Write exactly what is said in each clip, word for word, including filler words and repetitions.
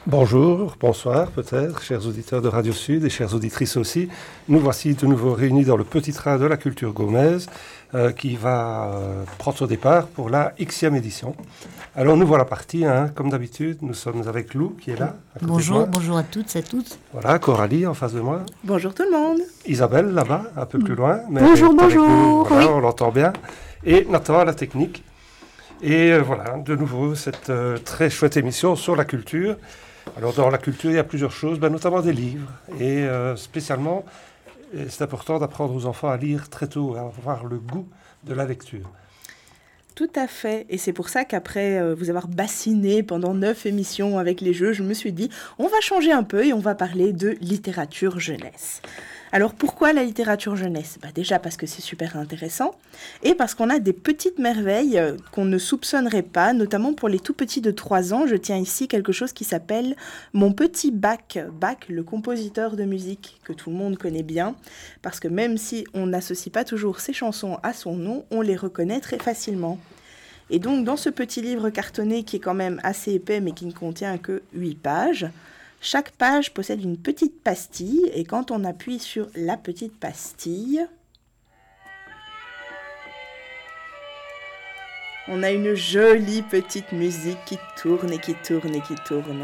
Bonjour, bonsoir peut-être, chers auditeurs de Radio Sud et chères auditrices aussi. Nous voici de nouveau réunis dans le petit train de la culture gaumaise euh, qui va euh, prendre son départ pour la Xème édition. Alors nous voilà partis, hein, comme d'habitude, nous sommes avec Lou qui est là. À côté bonjour, de moi. Bonjour à toutes et à tous. Voilà, Coralie en face de moi. Bonjour tout le monde. Isabelle là-bas, un peu plus loin. Mais bonjour, bonjour. Nous, voilà, oui. On l'entend bien. Et Nathan à la technique. Et euh, voilà, de nouveau cette euh, très chouette émission sur la culture. Alors dans la culture, il y a plusieurs choses, ben, notamment des livres. Et euh, spécialement, c'est important d'apprendre aux enfants à lire très tôt, à avoir le goût de la lecture. Tout à fait. Et c'est pour ça qu'après euh, vous avoir bassiné pendant neuf émissions avec les jeux, je me suis dit, on va changer un peu et on va parler de littérature jeunesse. Alors pourquoi la littérature jeunesse ? Bah déjà parce que c'est super intéressant et parce qu'on a des petites merveilles euh, qu'on ne soupçonnerait pas, notamment pour les tout petits de trois ans. Je tiens ici quelque chose qui s'appelle Mon petit Bach. Bach, le compositeur de musique que tout le monde connaît bien, parce que même si on n'associe pas toujours ses chansons à son nom, on les reconnaît très facilement. Et donc dans ce petit livre cartonné qui est quand même assez épais mais qui ne contient que huit pages, chaque page possède une petite pastille et quand on appuie sur la petite pastille, on a une jolie petite musique qui tourne et qui tourne et qui tourne.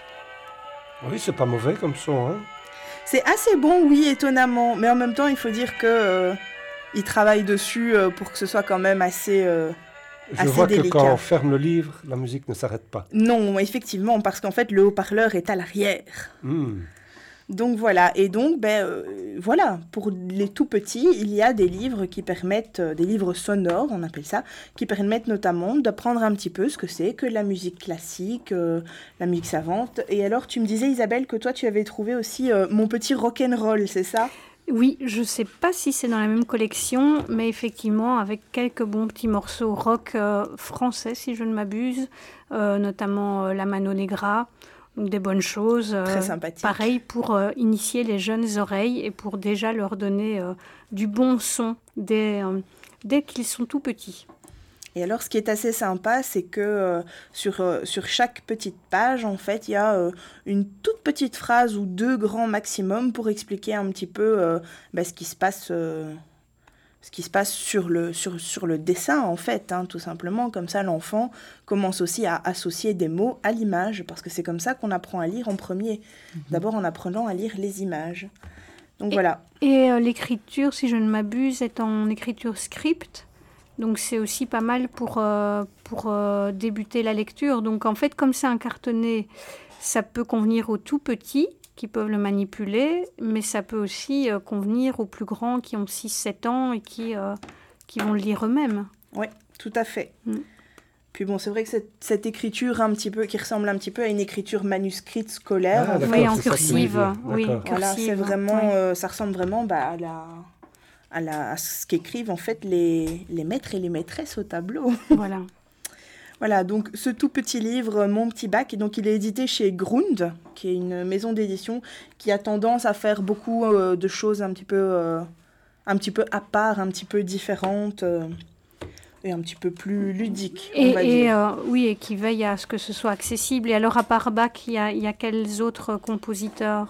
Oui, c'est pas mauvais comme son, hein. C'est assez bon, oui, étonnamment, mais en même temps, il faut dire que euh, il travaille dessus euh, pour que ce soit quand même assez... Euh, Je vois que quand on ferme le livre, la musique ne s'arrête pas. Non, effectivement, parce qu'en fait, le haut-parleur est à l'arrière. Mmh. Donc voilà, et donc, ben, euh, voilà, pour les tout petits, il y a des livres qui permettent, euh, des livres sonores, on appelle ça, qui permettent notamment d'apprendre un petit peu ce que c'est que la musique classique, euh, la musique savante. Et alors, tu me disais, Isabelle, que toi, tu avais trouvé aussi euh, Mon petit rock'n'roll, c'est ça ? Oui, je ne sais pas si c'est dans la même collection, mais effectivement, avec quelques bons petits morceaux rock euh, français, si je ne m'abuse, euh, notamment euh, La Mano Negra, donc des bonnes choses. Euh, Très sympathique. Pareil pour euh, initier les jeunes oreilles et pour déjà leur donner euh, du bon son dès, euh, dès qu'ils sont tout petits. Et alors, ce qui est assez sympa, c'est que euh, sur, euh, sur chaque petite page, en fait, il y a euh, une toute petite phrase ou deux grands maximum pour expliquer un petit peu euh, bah, ce qui se passe, euh, ce qui se passe sur, le, sur, sur le dessin, en fait, hein, tout simplement. Comme ça, l'enfant commence aussi à associer des mots à l'image, parce que c'est comme ça qu'on apprend à lire en premier. Mmh. D'abord en apprenant à lire les images. Donc et, voilà. Et euh, l'écriture, si je ne m'abuse, est en écriture script. Donc c'est aussi pas mal pour, euh, pour euh, débuter la lecture. Donc en fait, comme c'est un cartonné, ça peut convenir aux tout petits qui peuvent le manipuler, mais ça peut aussi euh, convenir aux plus grands qui ont six sept ans et qui, euh, qui vont le lire eux-mêmes. Oui, tout à fait. Mm. Puis bon, c'est vrai que cette, cette écriture un petit peu, qui ressemble un petit peu à une écriture manuscrite scolaire. Ah, oui, en cursive. Oui, voilà, c'est vraiment, oui. euh, ça ressemble vraiment bah, à la... À, la, à ce qu'écrivent en fait les, les maîtres et les maîtresses au tableau. Voilà. Voilà, donc ce tout petit livre, Mon petit Bach, donc il est édité chez Grund, qui est une maison d'édition qui a tendance à faire beaucoup euh, de choses un petit peu, euh, un petit peu à part, un petit peu différentes euh, et un petit peu plus ludiques. Et, on va et dire. Euh, oui, et qui veille à ce que ce soit accessible. Et alors, à part Bach, il y a, il y a quels autres compositeurs ?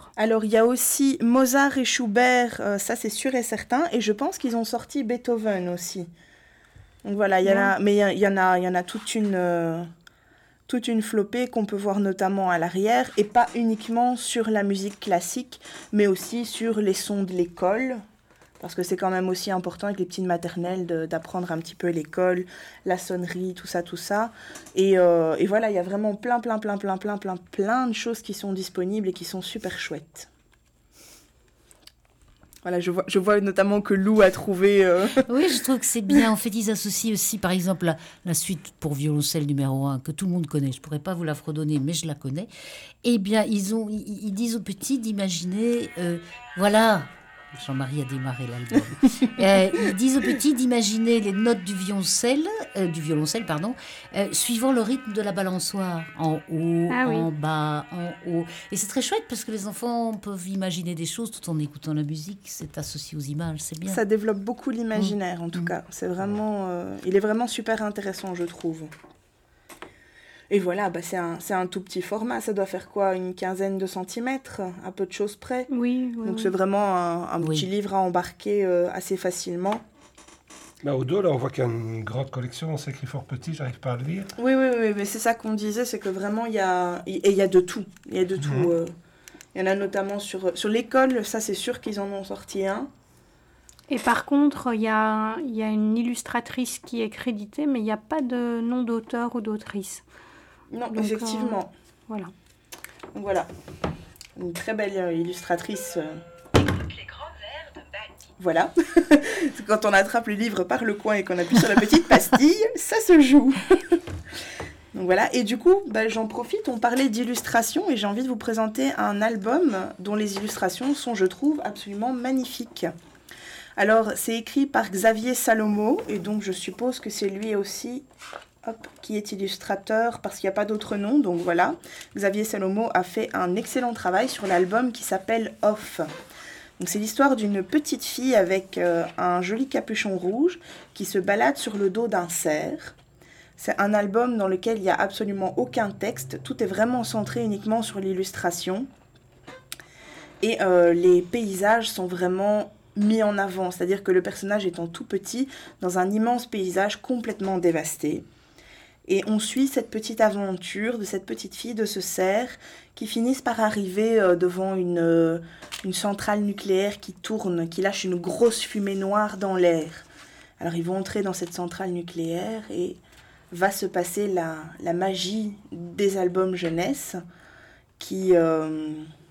Alors, il y a aussi Mozart et Schubert, euh, ça c'est sûr et certain, et je pense qu'ils ont sorti Beethoven aussi. Donc voilà, il y en a, mais il y en a, il y en a toute une, euh, toute une flopée qu'on peut voir notamment à l'arrière, et pas uniquement sur la musique classique, mais aussi sur les sons de l'école. Parce que c'est quand même aussi important avec les petites maternelles de, d'apprendre un petit peu l'école, la sonnerie, tout ça, tout ça. Et, euh, et voilà, il y a vraiment plein, plein, plein, plein, plein, plein, plein de choses qui sont disponibles et qui sont super chouettes. Voilà, je vois, je vois notamment que Lou a trouvé... Euh... Oui, je trouve que c'est bien. En fait, ils associent aussi, par exemple, la, la suite pour violoncelle numéro un, que tout le monde connaît. Je ne pourrais pas vous la fredonner, mais je la connais. Eh bien, ils, ont, ils, ils disent aux petits d'imaginer... Euh, voilà... Jean-Marie a démarré l'album. euh, ils disent aux petits d'imaginer les notes du violoncelle, euh, du violoncelle pardon, euh, suivant le rythme de la balançoire, en haut, ah, oui. en bas, en haut. Et c'est très chouette parce que les enfants peuvent imaginer des choses tout en écoutant la musique. C'est associé aux images, c'est bien. Ça développe beaucoup l'imaginaire, mmh. en tout mmh. cas. C'est vraiment, euh, il est vraiment super intéressant, je trouve. Et voilà, bah c'est un, c'est un tout petit format. Ça doit faire quoi, une quinzaine de centimètres, à peu de choses près. Oui, oui. Donc oui. c'est vraiment un, un Oui. petit livre à embarquer euh, assez facilement. Bah, au dos, là, on voit qu'il y a une grande collection. C'est écrit fort petit, j'arrive pas à le lire. Oui, oui, oui, mais c'est ça qu'on disait, c'est que vraiment, il y a, et il y a de tout. Il y a de tout. Mhm. euh. Il y en a notamment sur, sur l'école, ça c'est sûr qu'ils en ont sorti un. Et par contre, il y a, il y a une illustratrice qui est créditée, mais il n'y a pas de nom d'auteur ou d'autrice. Non, Donc, effectivement. Voilà. Donc voilà, une très belle euh, illustratrice. euh. Voilà, quand on attrape le livre par le coin et qu'on appuie sur la petite pastille, ça se joue. Donc voilà, et du coup, bah, j'en profite, on parlait d'illustration et j'ai envie de vous présenter un album dont les illustrations sont, je trouve, absolument magnifiques. Alors, c'est écrit par Xavier Salomo, et donc je suppose que c'est lui aussi hop, qui est illustrateur, parce qu'il n'y a pas d'autre nom, donc voilà. Xavier Salomo a fait un excellent travail sur l'album qui s'appelle Off. Donc c'est l'histoire d'une petite fille avec euh, un joli capuchon rouge qui se balade sur le dos d'un cerf. C'est un album dans lequel il n'y a absolument aucun texte, tout est vraiment centré uniquement sur l'illustration. Et euh, les paysages sont vraiment mis en avant, c'est-à-dire que le personnage étant tout petit dans un immense paysage complètement dévasté. Et on suit cette petite aventure de cette petite fille, de ce cerf, qui finissent par arriver euh, devant une, euh, une centrale nucléaire qui tourne, qui lâche une grosse fumée noire dans l'air. Alors ils vont entrer dans cette centrale nucléaire et va se passer la, la magie des albums jeunesse qui, euh,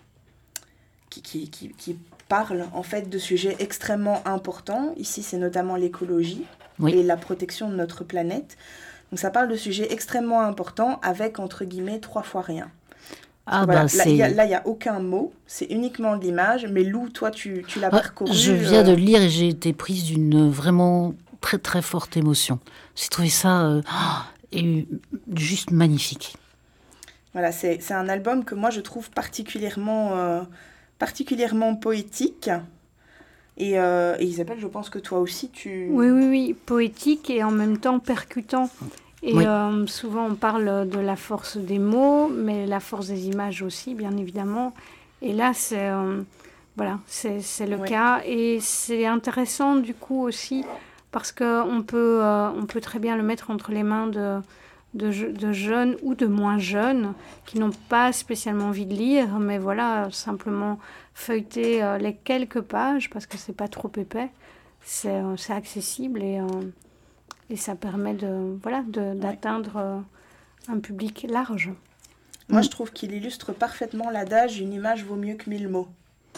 qui, qui, qui, qui parlent en fait de sujets extrêmement importants. Ici, c'est notamment l'écologie Oui. et la protection de notre planète. Donc ça parle de sujets extrêmement importants avec, entre guillemets, trois fois rien. Ah Voilà, bah là, il c'est... n'y a, a aucun mot, c'est uniquement de l'image. Mais Lou, toi, tu, tu l'as Ah, parcouru. je viens euh, de le lire et j'ai été prise d'une vraiment très très forte émotion. J'ai trouvé ça euh, ah, et juste magnifique. Voilà, c'est, c'est un album que moi, je trouve particulièrement, euh, particulièrement poétique. Et, euh, et Isabelle, je pense que toi aussi, tu... Oui, oui, oui, poétique et en même temps percutant. Et Oui. euh, souvent, on parle de la force des mots, mais la force des images aussi, bien évidemment. Et là, c'est, euh, voilà, c'est, c'est le Oui. cas. Et c'est intéressant, du coup, aussi, parce qu'on peut, euh, on peut très bien le mettre entre les mains de, de, je- de jeunes ou de moins jeunes qui n'ont pas spécialement envie de lire, mais voilà, simplement feuilleter euh, les quelques pages, parce que c'est pas trop épais, c'est, euh, c'est accessible et... euh, Et ça permet de, voilà, de, d'atteindre euh, un public large. Moi, je trouve qu'il illustre parfaitement l'adage « une image vaut mieux que mille mots Oui, ».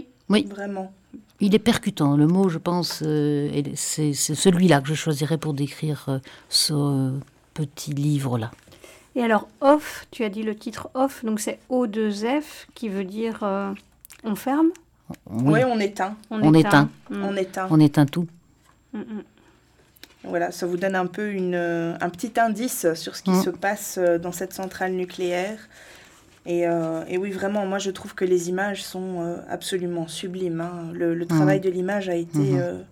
Oui, Vraiment. il est percutant. Le mot, je pense, euh, est- c'est, c'est celui-là que je choisirais pour décrire euh, ce euh, petit livre-là. et alors off, tu as dit le titre off, donc c'est O deux F qui veut dire euh, on ferme, Oui, Oui, on éteint. On éteint. Mm. On éteint. on éteint tout. Mm, mm. Voilà, ça vous donne un peu une, euh, un petit indice sur ce qui Mm. se passe euh, dans cette centrale nucléaire. Et, euh, et oui, vraiment, moi, je trouve que les images sont euh, absolument sublimes. hein. Le, le travail de l'image a été... Mhm. euh,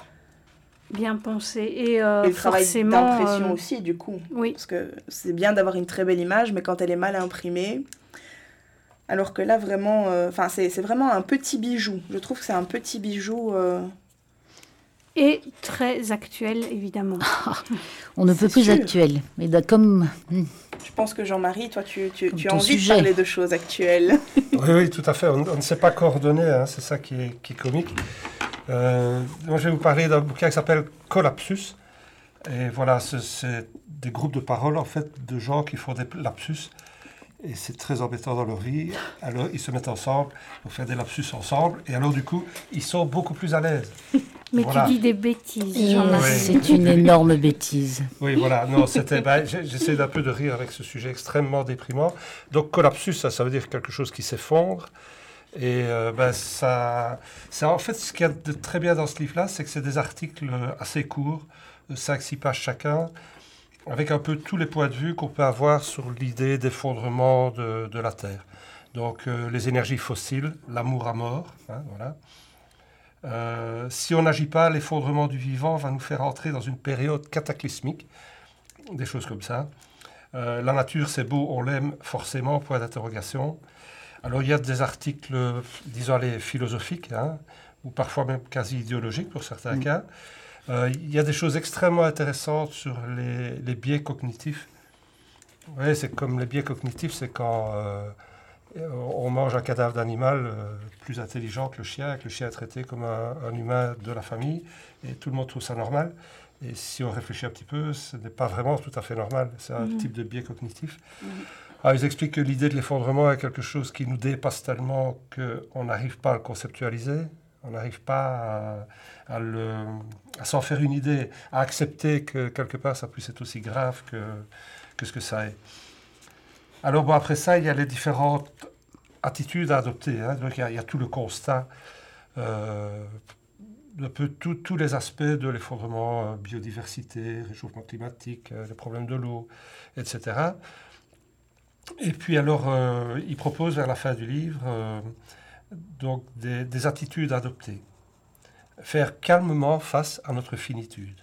Bien pensé. Et, euh, et le travail forcément, d'impression euh, aussi, du coup. oui, Parce que c'est bien d'avoir une très belle image, mais quand elle est mal imprimée... Alors que là, vraiment... euh, Enfin, c'est, c'est vraiment un petit bijou. Je trouve que c'est un petit bijou... euh, et très actuel, évidemment. On ne peut C'est plus sûr. actuel. Mais da- comme hmm, Je pense que Jean-Marie, toi, tu, tu, Comme tu as ton envie sujet. de parler de choses actuelles. Oui, oui, tout à fait. On, on ne s'est pas coordonné, hein, c'est ça qui est, qui est comique. Euh, moi, je vais vous parler d'un bouquin qui s'appelle Collapsus. Et voilà, c'est, c'est des groupes de paroles, en fait, de gens qui font des lapsus. Et c'est très embêtant dans leur vie. Alors, ils se mettent ensemble pour faire des lapsus ensemble. Et alors, du coup, ils sont beaucoup plus à l'aise. Mais Voilà. tu dis des bêtises, et Jean-Marie. Oui. c'est une énorme bêtise. Oui, voilà. Non, c'était. Ben, j'ai- j'essaie d'un peu de rire avec ce sujet extrêmement déprimant. Donc, collapsus, ça, ça veut dire quelque chose qui s'effondre. Et euh, ben, ça, ça, en fait, ce qu'il y a de très bien dans ce livre-là, c'est que c'est des articles assez courts, de cinq six pages chacun, avec un peu tous les points de vue qu'on peut avoir sur l'idée d'effondrement de, de la Terre. Donc, euh, les énergies fossiles, l'amour à mort, hein, voilà. Euh, si on n'agit pas, l'effondrement du vivant va nous faire entrer dans une période cataclysmique, des choses comme ça. Euh, la nature, c'est beau, on l'aime forcément, point d'interrogation. Alors, il y a des articles, disons, allez, philosophiques, hein, ou parfois même quasi idéologiques pour certains mmh. cas. Euh, il y a des choses extrêmement intéressantes sur les, les biais cognitifs. Oui, c'est comme les biais cognitifs, c'est quand euh, on mange un cadavre d'animal euh, plus intelligent que le chien, que le chien est traité comme un, un humain de la famille, et tout le monde trouve ça normal. Et si on réfléchit un petit peu, ce n'est pas vraiment tout à fait normal. C'est un mmh. type de biais cognitif. Mmh. Alors, ils expliquent que l'idée de l'effondrement est quelque chose qui nous dépasse tellement qu'on n'arrive pas à le conceptualiser. On n'arrive pas à, à, le, à s'en faire une idée, à accepter que quelque part ça puisse être aussi grave que, que ce que ça est. Alors bon, après ça, il y a les différentes attitudes à adopter. Hein. Donc il y, a, il y a tout le constat, euh, de peu, tout, tous les aspects de l'effondrement, euh, biodiversité, réchauffement climatique, euh, les problèmes de l'eau, et cetera. Et puis alors, euh, il propose vers la fin du livre... Euh, donc des, des attitudes à adopter. Faire calmement face à notre finitude.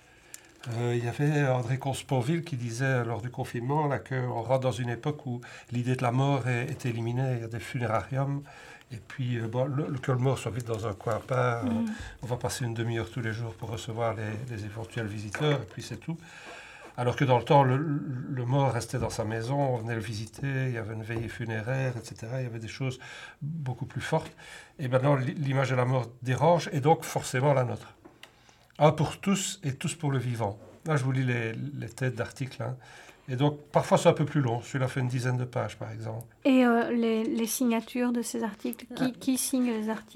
Euh, il y avait André Consponville qui disait lors du confinement là, qu'on rentre dans une époque où l'idée de la mort est, est éliminée. Il y a des funérariums. Et puis, euh, bon, le, le, que le mort soit vite dans un coin à part. Mmh. Euh, on va passer une demi-heure tous les jours pour recevoir les, les éventuels visiteurs. Et puis c'est tout. Alors que dans le temps, le, le mort restait dans sa maison, on venait le visiter, il y avait une veillée funéraire, et cetera. Il y avait des choses beaucoup plus fortes. Et maintenant, l'image de la mort dérange, et donc forcément la nôtre. Un pour tous et tous pour le vivant. Là, je vous lis les, les têtes d'articles. Hein. Et donc, parfois, c'est un peu plus long. Celui-là fait une dizaine de pages, par exemple. Et euh, les, les signatures de ces articles, qui, ah. qui signe les articles ?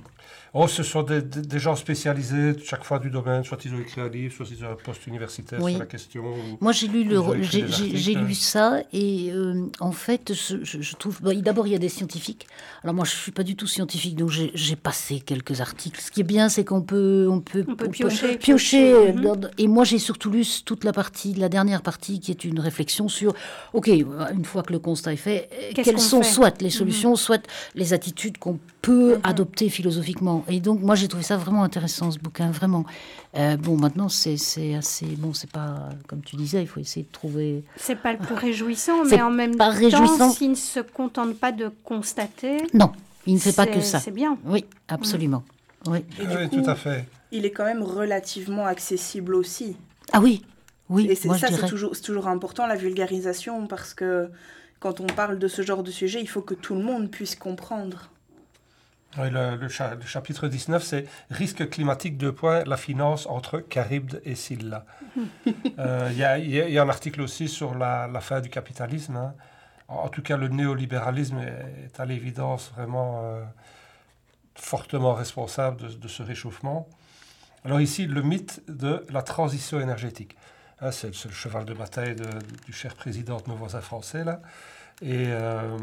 Oh, ce sont des, des, des gens spécialisés, chaque fois du domaine, soit ils ont écrit un livre, soit ils ont un poste universitaire oui. sur la question. Moi, j'ai lu, le, j'ai, j'ai, j'ai lu ça, et euh, en fait, je, je trouve... Bon, d'abord, il y a des scientifiques. Alors moi, je ne suis pas du tout scientifique, donc j'ai, j'ai passé quelques articles. Ce qui est bien, c'est qu'on peut... On peut, on peut on piocher. Peut piocher piocher. Dans, et moi, j'ai surtout lu toute la partie, la dernière partie, qui est une réflexion sur, OK, une fois que le constat est fait, Qu'est-ce quelles sont fait soit les solutions, mm-hmm. soit les attitudes qu'on peut mm-hmm. adopter philosophiquement. Et donc, moi, j'ai trouvé ça vraiment intéressant, ce bouquin, vraiment. Euh, bon, maintenant, c'est, c'est assez... Bon, c'est pas... Comme tu disais, il faut essayer de trouver... C'est pas le plus réjouissant, c'est mais en même pas temps, réjouissant. S'il ne se contente pas de constater... Non, il ne fait pas que ça. C'est bien. Oui, absolument. Mmh. Oui, Et du oui coup, tout à fait. Il est quand même relativement accessible aussi. Ah oui, oui, Et c'est, moi ça, je dirais... c'est toujours, c'est toujours important, la vulgarisation, parce que quand on parle de ce genre de sujet, il faut que tout le monde puisse comprendre. Oui, le, le, cha- le chapitre dix-neuf, c'est « Risque climatique, deux points, la finance entre Charybde et Scylla ». Il euh, y, y, y a un article aussi sur la, la fin du capitalisme. Hein. En, en tout cas, le néolibéralisme est, est à l'évidence vraiment euh, fortement responsable de, de ce réchauffement. Alors ici, le mythe de la transition énergétique. Hein, c'est, c'est le cheval de bataille de, du cher président de nos voisins français, là. Et... Euh,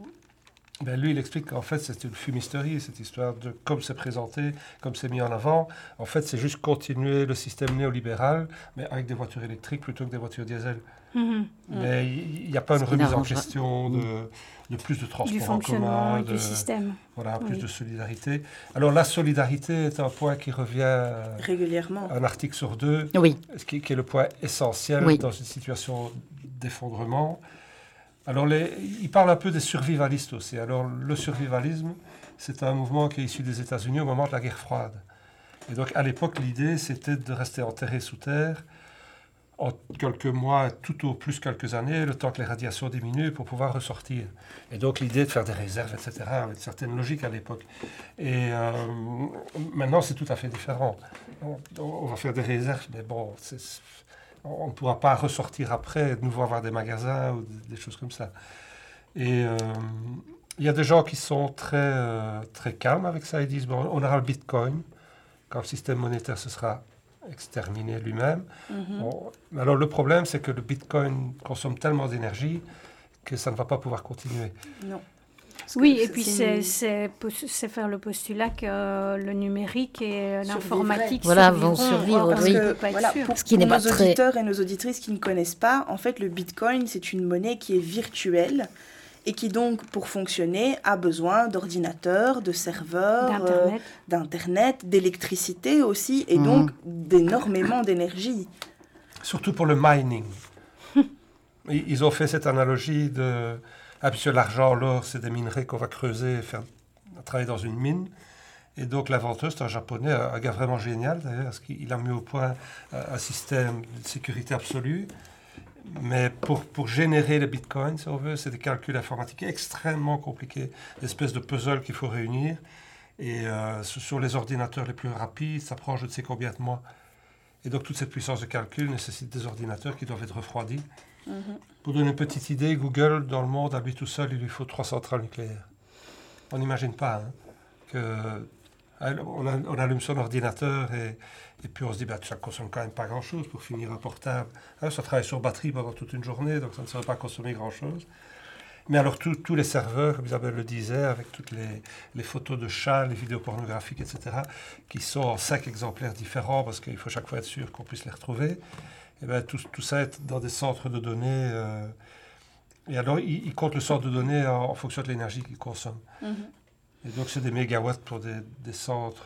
Ben lui, il explique qu'en fait, c'est une fumisterie, cette histoire de comme c'est présenté, comme c'est mis en avant. En fait, c'est juste continuer le système néolibéral, mais avec des voitures électriques plutôt que des voitures diesel. Mmh. Mais il n'y a pas une remise en question de, de plus de transport du fonctionnement en commun, de, du système. Voilà, plus oui. de solidarité. Alors la solidarité est un point qui revient régulièrement. Un article sur deux, oui. ce qui, qui est le point essentiel oui. dans une situation d'effondrement. Alors, les, il parle un peu des survivalistes aussi. Alors, le survivalisme, c'est un mouvement qui est issu des États-Unis au moment de la guerre froide. Et donc, à l'époque, l'idée, c'était de rester enterré sous terre en quelques mois, tout au plus quelques années, le temps que les radiations diminuent pour pouvoir ressortir. Et donc, l'idée de faire des réserves, et cetera, avait une certaine logique à l'époque. Et euh, maintenant, c'est tout à fait différent. On, on va faire des réserves, mais bon, c'est... on ne pourra pas ressortir après, de nouveau avoir des magasins ou des choses comme ça. Et euh, il y a des gens qui sont très, euh, très calmes avec ça. Ils disent, bon, on aura le Bitcoin, quand le système monétaire se sera exterminé lui-même. Mm-hmm. Bon, alors le problème, c'est que le Bitcoin consomme tellement d'énergie que ça ne va pas pouvoir continuer. Non. Oui, et puis c'est, c'est, c'est faire le postulat que euh, le numérique et l'informatique voilà, vont survivre. Parce oui. que, voilà, pour, Ce qui pour n'est nos pas très... auditeurs et nos auditrices qui ne connaissent pas, en fait, le Bitcoin, c'est une monnaie qui est virtuelle et qui donc, pour fonctionner, a besoin d'ordinateurs, de serveurs, d'Internet, euh, d'Internet d'électricité aussi, et mmh. donc d'énormément d'énergie. Surtout pour le mining. Ils ont fait cette analogie de... Ah, puisque l'argent, l'or, c'est des minerais qu'on va creuser et faire travailler dans une mine. Et donc l'inventeur, c'est un japonais, un gars vraiment génial d'ailleurs, parce qu'il a mis au point un système de sécurité absolue. Mais pour, pour générer les bitcoins, si on veut, c'est des calculs informatiques extrêmement compliqués, des espèces de puzzles qu'il faut réunir. Et euh, sur les ordinateurs les plus rapides, ça prend je ne sais combien de mois. Et donc toute cette puissance de calcul nécessite des ordinateurs qui doivent être refroidis. Mm-hmm. Pour donner une petite idée, Google, dans le monde, à lui tout seul, il lui faut trois centrales nucléaires. On n'imagine pas hein, que... On, a, on allume son ordinateur et, et puis on se dit bah, ça ne consomme quand même pas grand-chose pour finir un portable. Hein, ça travaille sur batterie pendant toute une journée, donc ça ne saurait pas consommer grand-chose. Mais alors tous les serveurs, comme Isabelle le disait, avec toutes les, les photos de chats, les vidéos pornographiques, et cetera, qui sont en cinq exemplaires différents parce qu'il faut chaque fois être sûr qu'on puisse les retrouver, et bien, tout, tout ça est dans des centres de données. Euh, et alors ils, ils comptent le centre de données en, en fonction de l'énergie qu'ils consomment. Mm-hmm. Et donc, c'est des mégawatts pour des, des centres.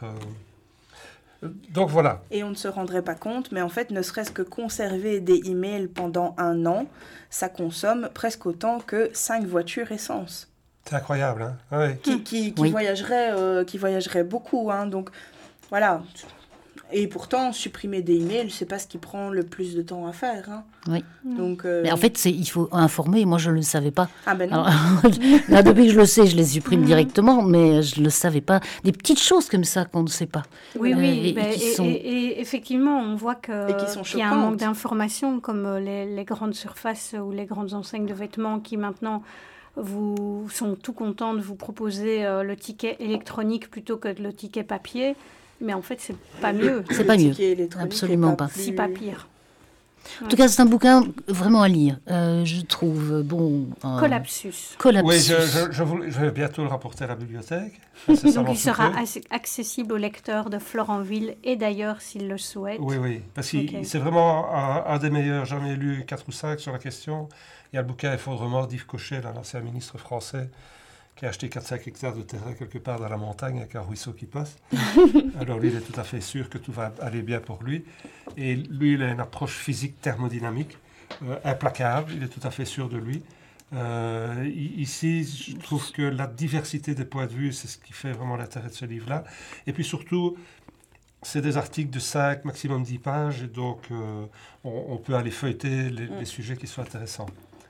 Euh... Donc, voilà. Et on ne se rendrait pas compte, mais en fait, ne serait-ce que conserver des emails pendant un an, ça consomme presque autant que cinq voitures essence. C'est incroyable, hein oui. Qui, qui, qui, oui. voyagerait, euh, qui voyagerait beaucoup, hein. Donc, voilà. Et pourtant, supprimer des emails, c'est pas ce qui prend le plus de temps à faire. Hein. Oui. Donc, euh... Mais en fait, c'est, il faut informer. Moi, je ne le savais pas. Ah ben non. Alors, là, depuis que je le sais, je les supprime mmh. directement, mais je ne le savais pas. Des petites choses comme ça qu'on ne sait pas. Oui, euh, oui. Et, bah, et, qui et, sont... et, et effectivement, on voit que, qu'il y a un manque d'informations, comme les, les grandes surfaces ou les grandes enseignes de vêtements qui maintenant vous sont tout contents de vous proposer euh, le ticket électronique plutôt que le ticket papier. Mais en fait, c'est pas mieux. C'est pas mieux, absolument pas. pas. Si pas pire. En tout cas, c'est un bouquin vraiment à lire, euh, je trouve. Bon. Euh... Collapsus. Collapsus. Oui, je, je, je, vous, je vais bientôt le rapporter à la bibliothèque. Donc, il sera as- accessible aux lecteurs de Florenville et d'ailleurs, s'ils le souhaitent. Oui, oui, parce que okay. c'est vraiment un, un des meilleurs. J'en ai lu quatre ou cinq sur la question. Il y a le bouquin Effondrement d'Yves Cochet, l'ancien ministre français, qui a acheté quatre à cinq hectares de terrain quelque part dans la montagne avec un ruisseau qui passe. Alors lui, il est tout à fait sûr que tout va aller bien pour lui. Et lui, il a une approche physique thermodynamique euh, implacable, il est tout à fait sûr de lui. Euh, ici, je trouve que la diversité des points de vue, c'est ce qui fait vraiment l'intérêt de ce livre-là. Et puis surtout, c'est des articles de cinq, maximum dix pages, et donc euh, on, on peut aller feuilleter les, les sujets qui sont intéressants.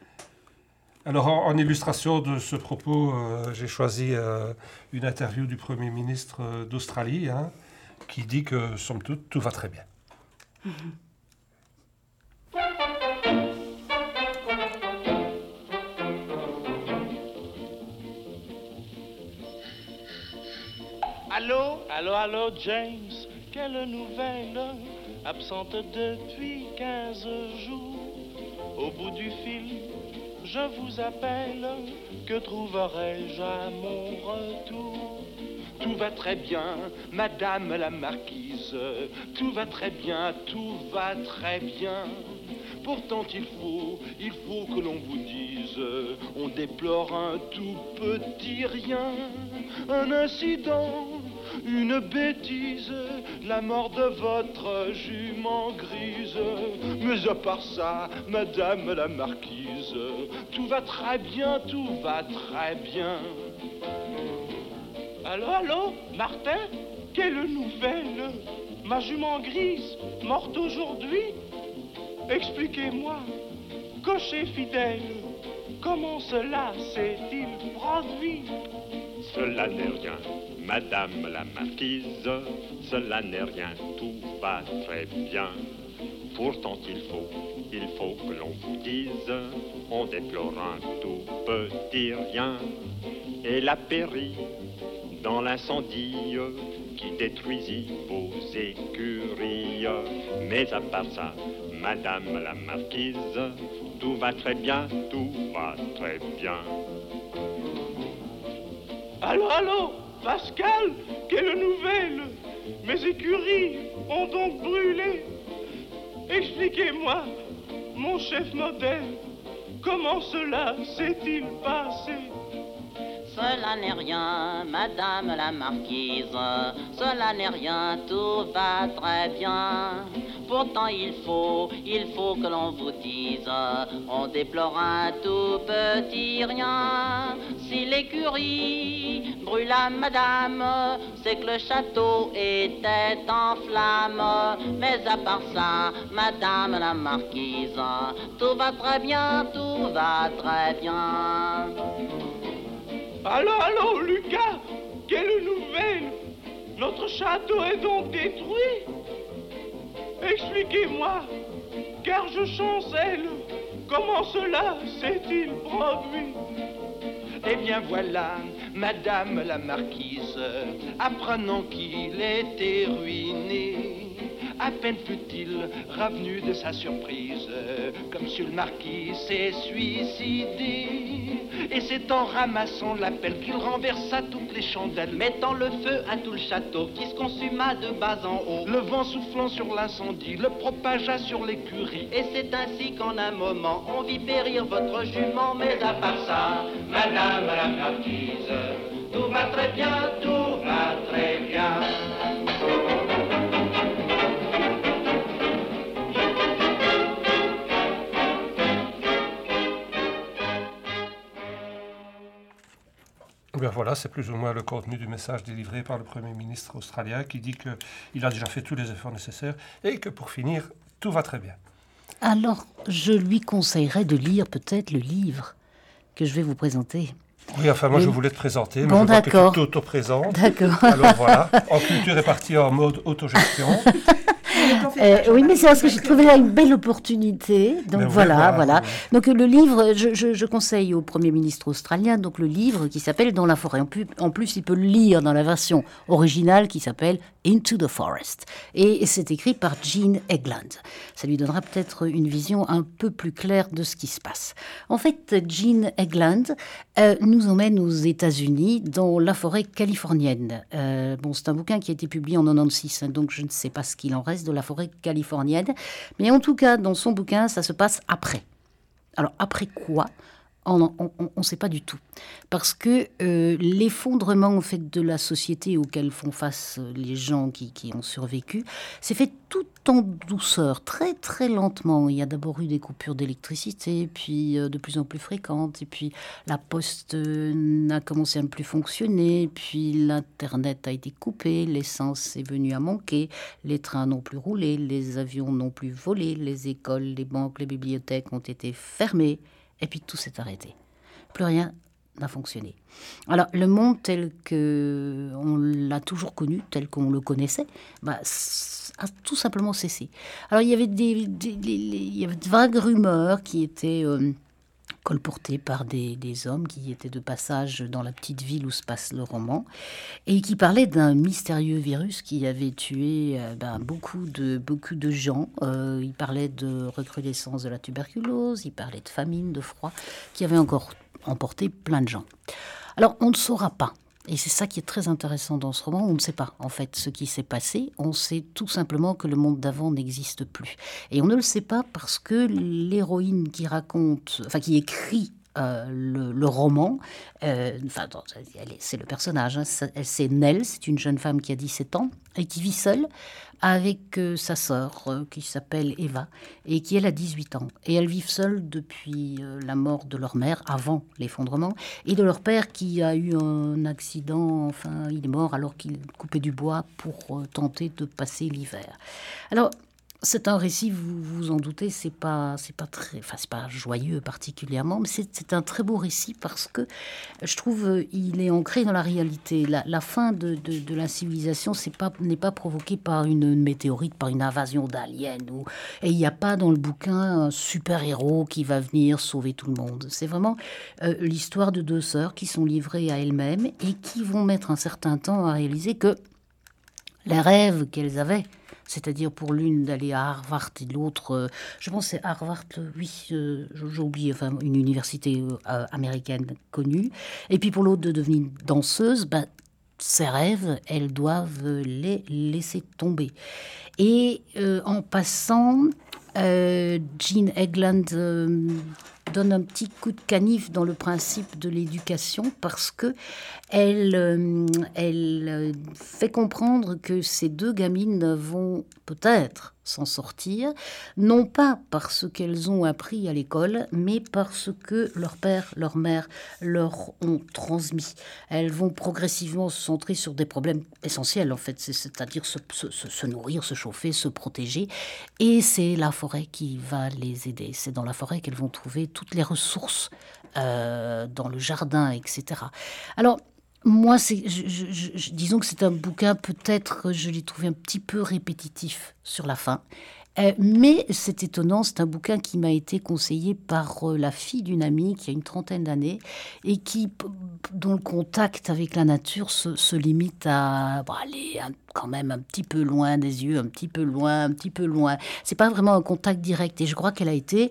Alors, en, en illustration de ce propos, euh, j'ai choisi euh, une interview du Premier ministre euh, d'Australie, hein, qui dit que, somme toute, tout va très bien. Mm-hmm. Allô? Allô, allô, James? Quelle nouvelle? Absente depuis quinze jours. Au bout du fil, je vous appelle. Que trouverai-je à mon retour? Tout va très bien, madame la marquise. Tout va très bien, tout va très bien. Pourtant il faut, il faut que l'on vous dise, on déplore un tout petit rien, un incident, une bêtise, la mort de votre jument grise. Mais à part ça, madame la marquise, tout va très bien, tout va très bien. Allô, allô, Martin? Quelle nouvelle? Ma jument grise, morte aujourd'hui? Expliquez-moi, cocher fidèle, comment cela s'est-il produit? Cela n'est rien, madame la marquise, cela n'est rien, tout va très bien. Pourtant il faut, il faut que l'on vous dise, on déplore un tout petit rien. Elle a péri dans l'incendie qui détruisit vos écuries. Mais à part ça, madame la marquise, tout va très bien, tout va très bien. Allô, allô, Pascal, quelle nouvelle? Mes écuries ont donc brûlé. Expliquez-moi, mon chef modèle, comment cela s'est-il passé? Cela n'est rien, madame la marquise, cela n'est rien, tout va très bien. Pourtant il faut, il faut que l'on vous dise, on déplore un tout petit rien. Si l'écurie brûla madame, c'est que le château était en flammes. Mais à part ça, madame la marquise, tout va très bien, tout va très bien. Allô, allô, Lucas, quelle nouvelle? Notre château est donc détruit? Expliquez-moi, car je chancelle. Comment cela s'est-il produit? Eh bien voilà, madame la marquise, apprenant qu'il était ruiné, à peine fut-il revenu de sa surprise, comme monsieur le marquis s'est suicidé. Et c'est en ramassant la pelle qu'il renversa toutes les chandelles, mettant le feu à tout le château qui se consuma de bas en haut. Le vent soufflant sur l'incendie le propagea sur l'écurie. Et c'est ainsi qu'en un moment on vit périr votre jument. Mais à part ça, madame la marquise, tout va très bien, tout va très bien. Bien voilà, c'est plus ou moins le contenu du message délivré par le Premier ministre australien qui dit qu'il a déjà fait tous les efforts nécessaires et que pour finir, tout va très bien. Alors, je lui conseillerais de lire peut-être le livre que je vais vous présenter. Oui, enfin moi oui. je voulais te présenter, mais bon, je vois que tu d'accord. t'auto-présentes. D'accord. Alors voilà, En Culture est parti en mode autogestion. Euh, oui, mais c'est parce que j'ai trouvé là une belle opportunité. Donc oui, voilà, voilà, voilà. Oui. Donc le livre, je, je, je conseille au Premier ministre australien, donc le livre qui s'appelle Dans la forêt. En plus, en plus, il peut le lire dans la version originale qui s'appelle Into the Forest. Et, et c'est écrit par Jean Egland. Ça lui donnera peut-être une vision un peu plus claire de ce qui se passe. En fait, Jean Egland euh, nous emmène aux États-Unis dans la forêt californienne. Euh, bon, c'est un bouquin qui a été publié en quatre-vingt-seize, hein, donc je ne sais pas ce qu'il en reste de la forêt californienne. Mais en tout cas, dans son bouquin, ça se passe après. Alors, après quoi ? On ne sait pas du tout. Parce que euh, l'effondrement en fait, de la société auquel font face les gens qui, qui ont survécu, s'est fait tout en douceur, très très lentement. Il y a d'abord eu des coupures d'électricité, puis euh, de plus en plus fréquentes, et puis la poste euh, n'a commencé à ne plus fonctionner, puis l'Internet a été coupé, l'essence est venue à manquer, les trains n'ont plus roulé, les avions n'ont plus volé, les écoles, les banques, les bibliothèques ont été fermées. Et puis tout s'est arrêté. Plus rien n'a fonctionné. Alors le monde tel qu'on l'a toujours connu, tel qu'on le connaissait, bah, a tout simplement cessé. Alors il y avait des, des, des, il y avait de vagues rumeurs qui étaient euh, colportées par des, des hommes qui étaient de passage dans la petite ville où se passe le roman et qui parlaient d'un mystérieux virus qui avait tué euh, ben, beaucoup, de, beaucoup de gens. Euh, il parlait de recrudescence de la tuberculose, il parlait de famine, de froid, qui avait encore emporté plein de gens. Alors on ne saura pas. Et c'est ça qui est très intéressant dans ce roman. On ne sait pas, en fait, ce qui s'est passé. On sait tout simplement que le monde d'avant n'existe plus. Et on ne le sait pas parce que l'héroïne qui raconte, enfin, qui écrit euh, le, le roman, euh, enfin, elle est, c'est le personnage, hein, c'est Nell, c'est une jeune femme qui a dix-sept ans et qui vit seule avec euh, sa sœur euh, qui s'appelle Eva et qui elle a dix-huit ans. Et elles vivent seules depuis euh, la mort de leur mère, avant l'effondrement, et de leur père qui a eu un accident, enfin il est mort alors qu'il coupait du bois pour euh, tenter de passer l'hiver. Alors c'est un récit, vous vous en doutez, c'est pas, c'est pas très, enfin c'est pas joyeux particulièrement, mais c'est, c'est un très beau récit parce que je trouve euh, il est ancré dans la réalité. La, la fin de, de, de la civilisation, c'est pas, n'est pas provoquée par une, une météorite, par une invasion d'aliens, ou, et il n'y a pas dans le bouquin un super héros qui va venir sauver tout le monde. C'est vraiment euh, l'histoire de deux sœurs qui sont livrées à elles-mêmes et qui vont mettre un certain temps à réaliser que les rêves qu'elles avaient, c'est-à-dire pour l'une d'aller à Harvard et l'autre, euh, je pense que c'est Harvard, oui, euh, j'ai oublié, enfin une université euh, américaine connue, et puis pour l'autre de devenir danseuse, ben, ses rêves, elles doivent les laisser tomber. Et euh, en passant, euh, Jean Egland euh, donne un petit coup de canif dans le principe de l'éducation parce que elle, euh, elle euh, fait comprendre que ces deux gamines vont peut-être s'en sortir, non pas parce qu'elles ont appris à l'école, mais parce que leur père, leur mère leur ont transmis. Elles vont progressivement se centrer sur des problèmes essentiels, en fait, c'est-à-dire se, se, se nourrir, se chauffer, se protéger. Et c'est la forêt qui va les aider. C'est dans la forêt qu'elles vont trouver toutes les ressources, euh, dans le jardin, et cetera. Alors, moi, c'est, je, je, je, disons que c'est un bouquin, peut-être, je l'ai trouvé un petit peu répétitif sur la fin. Euh, mais c'est étonnant, c'est un bouquin qui m'a été conseillé par euh, la fille d'une amie qui a une trentaine d'années et qui, dont le contact avec la nature se, se limite à bon, aller un, quand même un petit peu loin des yeux, un petit peu loin, un petit peu loin. C'est pas vraiment un contact direct et je crois qu'elle a été...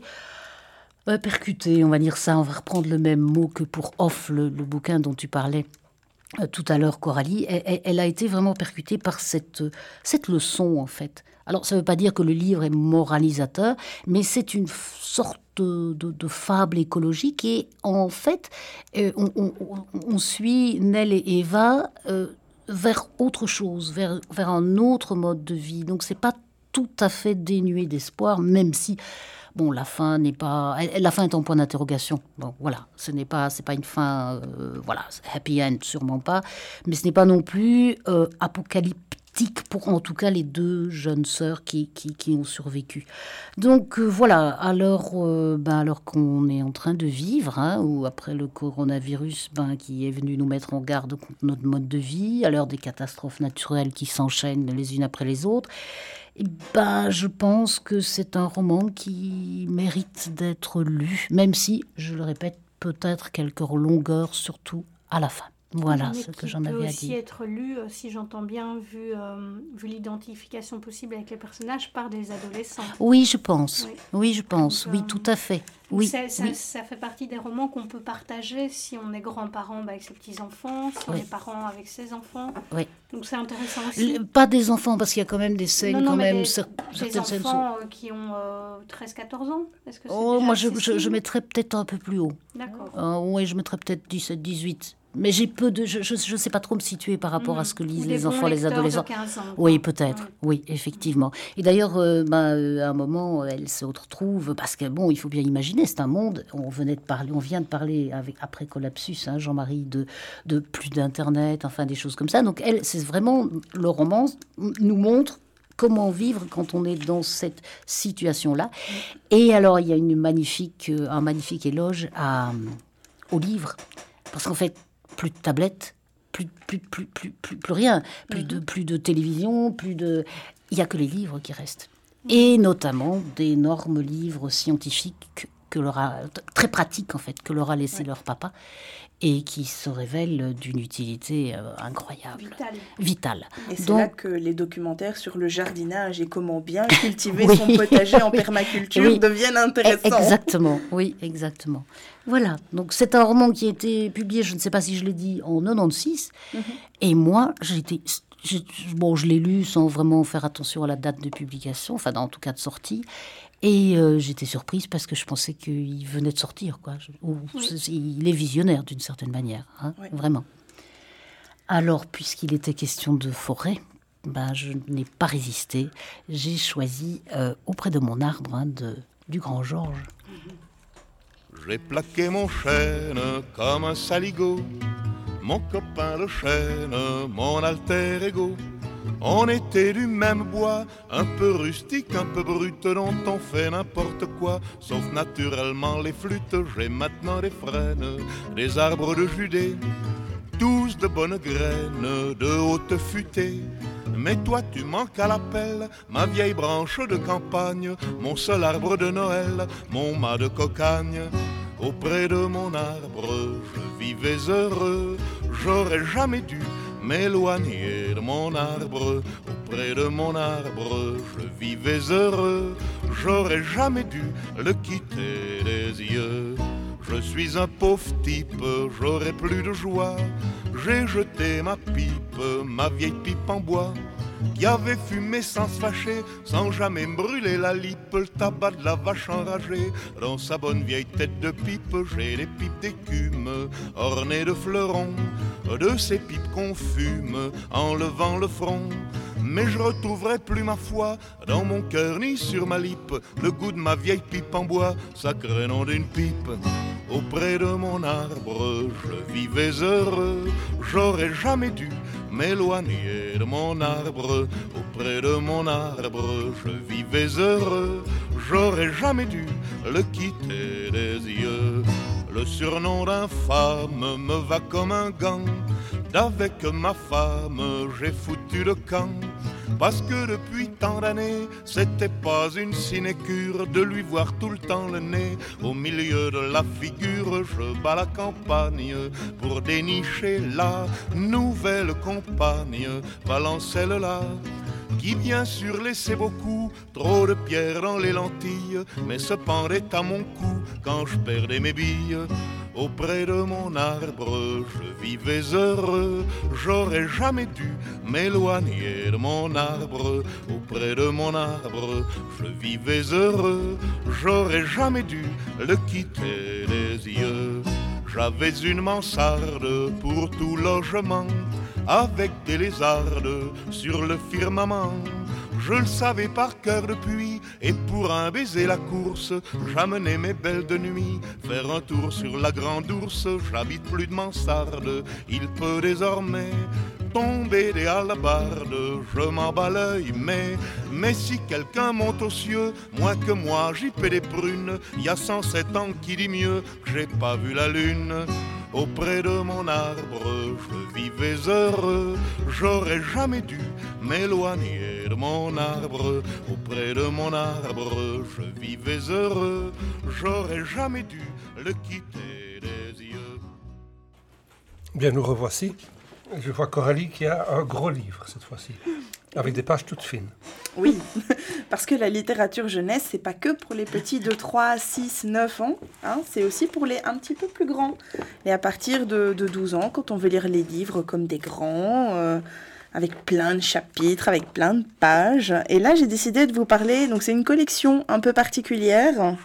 Euh, percutée, on va dire ça, on va reprendre le même mot que pour Off, le, le bouquin dont tu parlais tout à l'heure, Coralie. Elle, elle a été vraiment percutée par cette, cette leçon, en fait. Alors, ça ne veut pas dire que le livre est moralisateur, mais c'est une sorte de, de, de fable écologique. Et en fait, euh, on, on, on suit Nell et Eva euh, vers autre chose, vers, vers un autre mode de vie. Donc, ce n'est pas tout à fait dénué d'espoir, même si... Bon, la fin n'est pas... La fin est en point d'interrogation. Bon, voilà, ce n'est pas, c'est pas une fin... Euh, voilà, happy end, sûrement pas. Mais ce n'est pas non plus euh, apocalyptique pour, en tout cas, les deux jeunes sœurs qui, qui, qui ont survécu. Donc, euh, voilà, alors, euh, ben, alors qu'on est en train de vivre, hein, ou après le coronavirus ben, qui est venu nous mettre en garde contre notre mode de vie, à l'heure des catastrophes naturelles qui s'enchaînent les unes après les autres, eh ben, je pense que c'est un roman qui mérite d'être lu, même si, je le répète, peut-être quelques longueurs, surtout à la fin. Voilà ce que j'en avais à dire. Il peut aussi être lu, si j'entends bien, vu, euh, vu l'identification possible avec les personnages, par des adolescents. Oui, je pense. Oui, oui je pense. Donc, oui, euh, tout à fait. Oui, ça, ça, oui. ça fait partie des romans qu'on peut partager si on est grand-parent bah, avec ses petits-enfants, si oui. on est parent avec ses enfants. Oui. Donc c'est intéressant aussi. Le, pas des enfants, parce qu'il y a quand même des scènes, non, non, quand même... Des, cer- des enfants sont... qui ont euh, treize à quatorze ans. Est-ce que c'est oh, moi, je, je, je mettrais peut-être un peu plus haut. D'accord. Euh, oui, je mettrais peut-être dix-sept, dix-huit. Mais j'ai peu de, je ne sais pas trop me situer par rapport mmh. à ce que lisent les enfants, les adolescents. De quinze ans, oui, peut-être. Oui, oui effectivement. Et d'ailleurs, euh, bah, à un moment, elle se retrouve parce que bon, il faut bien imaginer, c'est un monde. On venait de parler, on vient de parler avec après Collapsus, hein, Jean-Marie, de de plus d'internet, enfin des choses comme ça. Donc elle, c'est vraiment le roman nous montre comment vivre quand on est dans cette situation-là. Et alors, il y a une magnifique, un magnifique éloge à, au livre, parce qu'en fait. Plus de tablettes, plus, plus, plus, plus, plus, plus rien, plus, mm-hmm. de, plus de télévision, plus de... Il n'y a que les livres qui restent. Mm-hmm. Et notamment d'énormes livres scientifiques que leur a, très pratiques en fait, que leur a laissé ouais. leur papa et qui se révèlent d'une utilité euh, incroyable. Vitale. Vitale. Et c'est Donc, là que les documentaires sur le jardinage et comment bien cultiver oui, son potager en permaculture oui, deviennent intéressants. Exactement, oui, exactement. Voilà, donc c'est un roman qui a été publié, je ne sais pas si je l'ai dit, en quatre-vingt-seize. Mm-hmm. Et moi, j'ai été... Je, bon, je l'ai lu sans vraiment faire attention à la date de publication, enfin en tout cas de sortie. Et euh, j'étais surprise parce que je pensais qu'il venait de sortir, quoi. Ou, oui. Il est visionnaire d'une certaine manière, hein, oui. vraiment. Alors, puisqu'il était question de forêt, ben, je n'ai pas résisté. J'ai choisi euh, auprès de mon arbre hein, de, du Grand Georges. J'ai plaqué mon chêne comme un saligot, mon copain le chêne, mon alter ego. On était du même bois, un peu rustique, un peu brut, dont on fait n'importe quoi, sauf naturellement les flûtes. J'ai maintenant des frênes, des arbres de Judée, tous de bonnes graines, de haute futée. Mais toi tu manques à l'appel, ma vieille branche de campagne, mon seul arbre de Noël, mon mât de cocagne. Auprès de mon arbre, je vivais heureux, j'aurais jamais dû m'éloigner de mon arbre. Auprès de mon arbre, je vivais heureux, j'aurais jamais dû le quitter des yeux. Je suis un pauvre type, j'aurais plus de joie, j'ai jeté ma pipe, ma vieille pipe en bois. qui avait fumé sans se fâcher, sans jamais me brûler la lippe, le tabac de la vache enragée. Dans sa bonne vieille tête de pipe, j'ai les pipes d'écume, ornées de fleurons, de ces pipes qu'on fume, en levant le front. Mais je retrouverai plus ma foi dans mon cœur ni sur ma lippe le goût de ma vieille pipe en bois, sacré nom d'une pipe. Auprès de mon arbre, je vivais heureux, j'aurais jamais dû m'éloigner de mon arbre. Auprès de mon arbre, je vivais heureux, j'aurais jamais dû le quitter des yeux. Le surnom d'infâme me va comme un gant, d'avec ma femme j'ai foutu le camp. Parce que depuis tant d'années, c'était pas une sinécure de lui voir tout le temps le nez au milieu de la figure. Je bats la campagne pour dénicher la nouvelle compagne, Valencelle-là, qui bien sûr laissait beaucoup trop de pierres dans les lentilles, mais se pendait à mon cou quand je perdais mes billes. Auprès de mon arbre, je vivais heureux, j'aurais jamais dû m'éloigner de mon arbre. Auprès de mon arbre, je vivais heureux, j'aurais jamais dû le quitter des yeux. J'avais une mansarde pour tout logement, avec des lézardes sur le firmament. Je le savais par cœur depuis, et pour un baiser la course, j'amenais mes belles de nuit faire un tour sur la grande ourse. J'habite plus de mansarde, il peut désormais tomber des hallebardes. Je m'en bats l'œil, mais, mais si quelqu'un monte aux cieux, moins que moi j'y paie des prunes. Y a cent sept ans qui dit mieux que j'ai pas vu la lune. Auprès de mon arbre, je vivais heureux, j'aurais jamais dû m'éloigner de mon arbre. Auprès de mon arbre, je vivais heureux, j'aurais jamais dû le quitter des yeux. Bien, nous revoici. Je vois Coralie qui a un gros livre cette fois-ci, avec des pages toutes fines. Oui, parce que la littérature jeunesse, c'est pas que pour les petits de trois, six, neuf ans, hein, c'est aussi pour les un petit peu plus grands. Et à partir de, de douze ans, quand on veut lire les livres comme des grands, euh, avec plein de chapitres, avec plein de pages. Et là, j'ai décidé de vous parler, donc c'est une collection un peu particulière,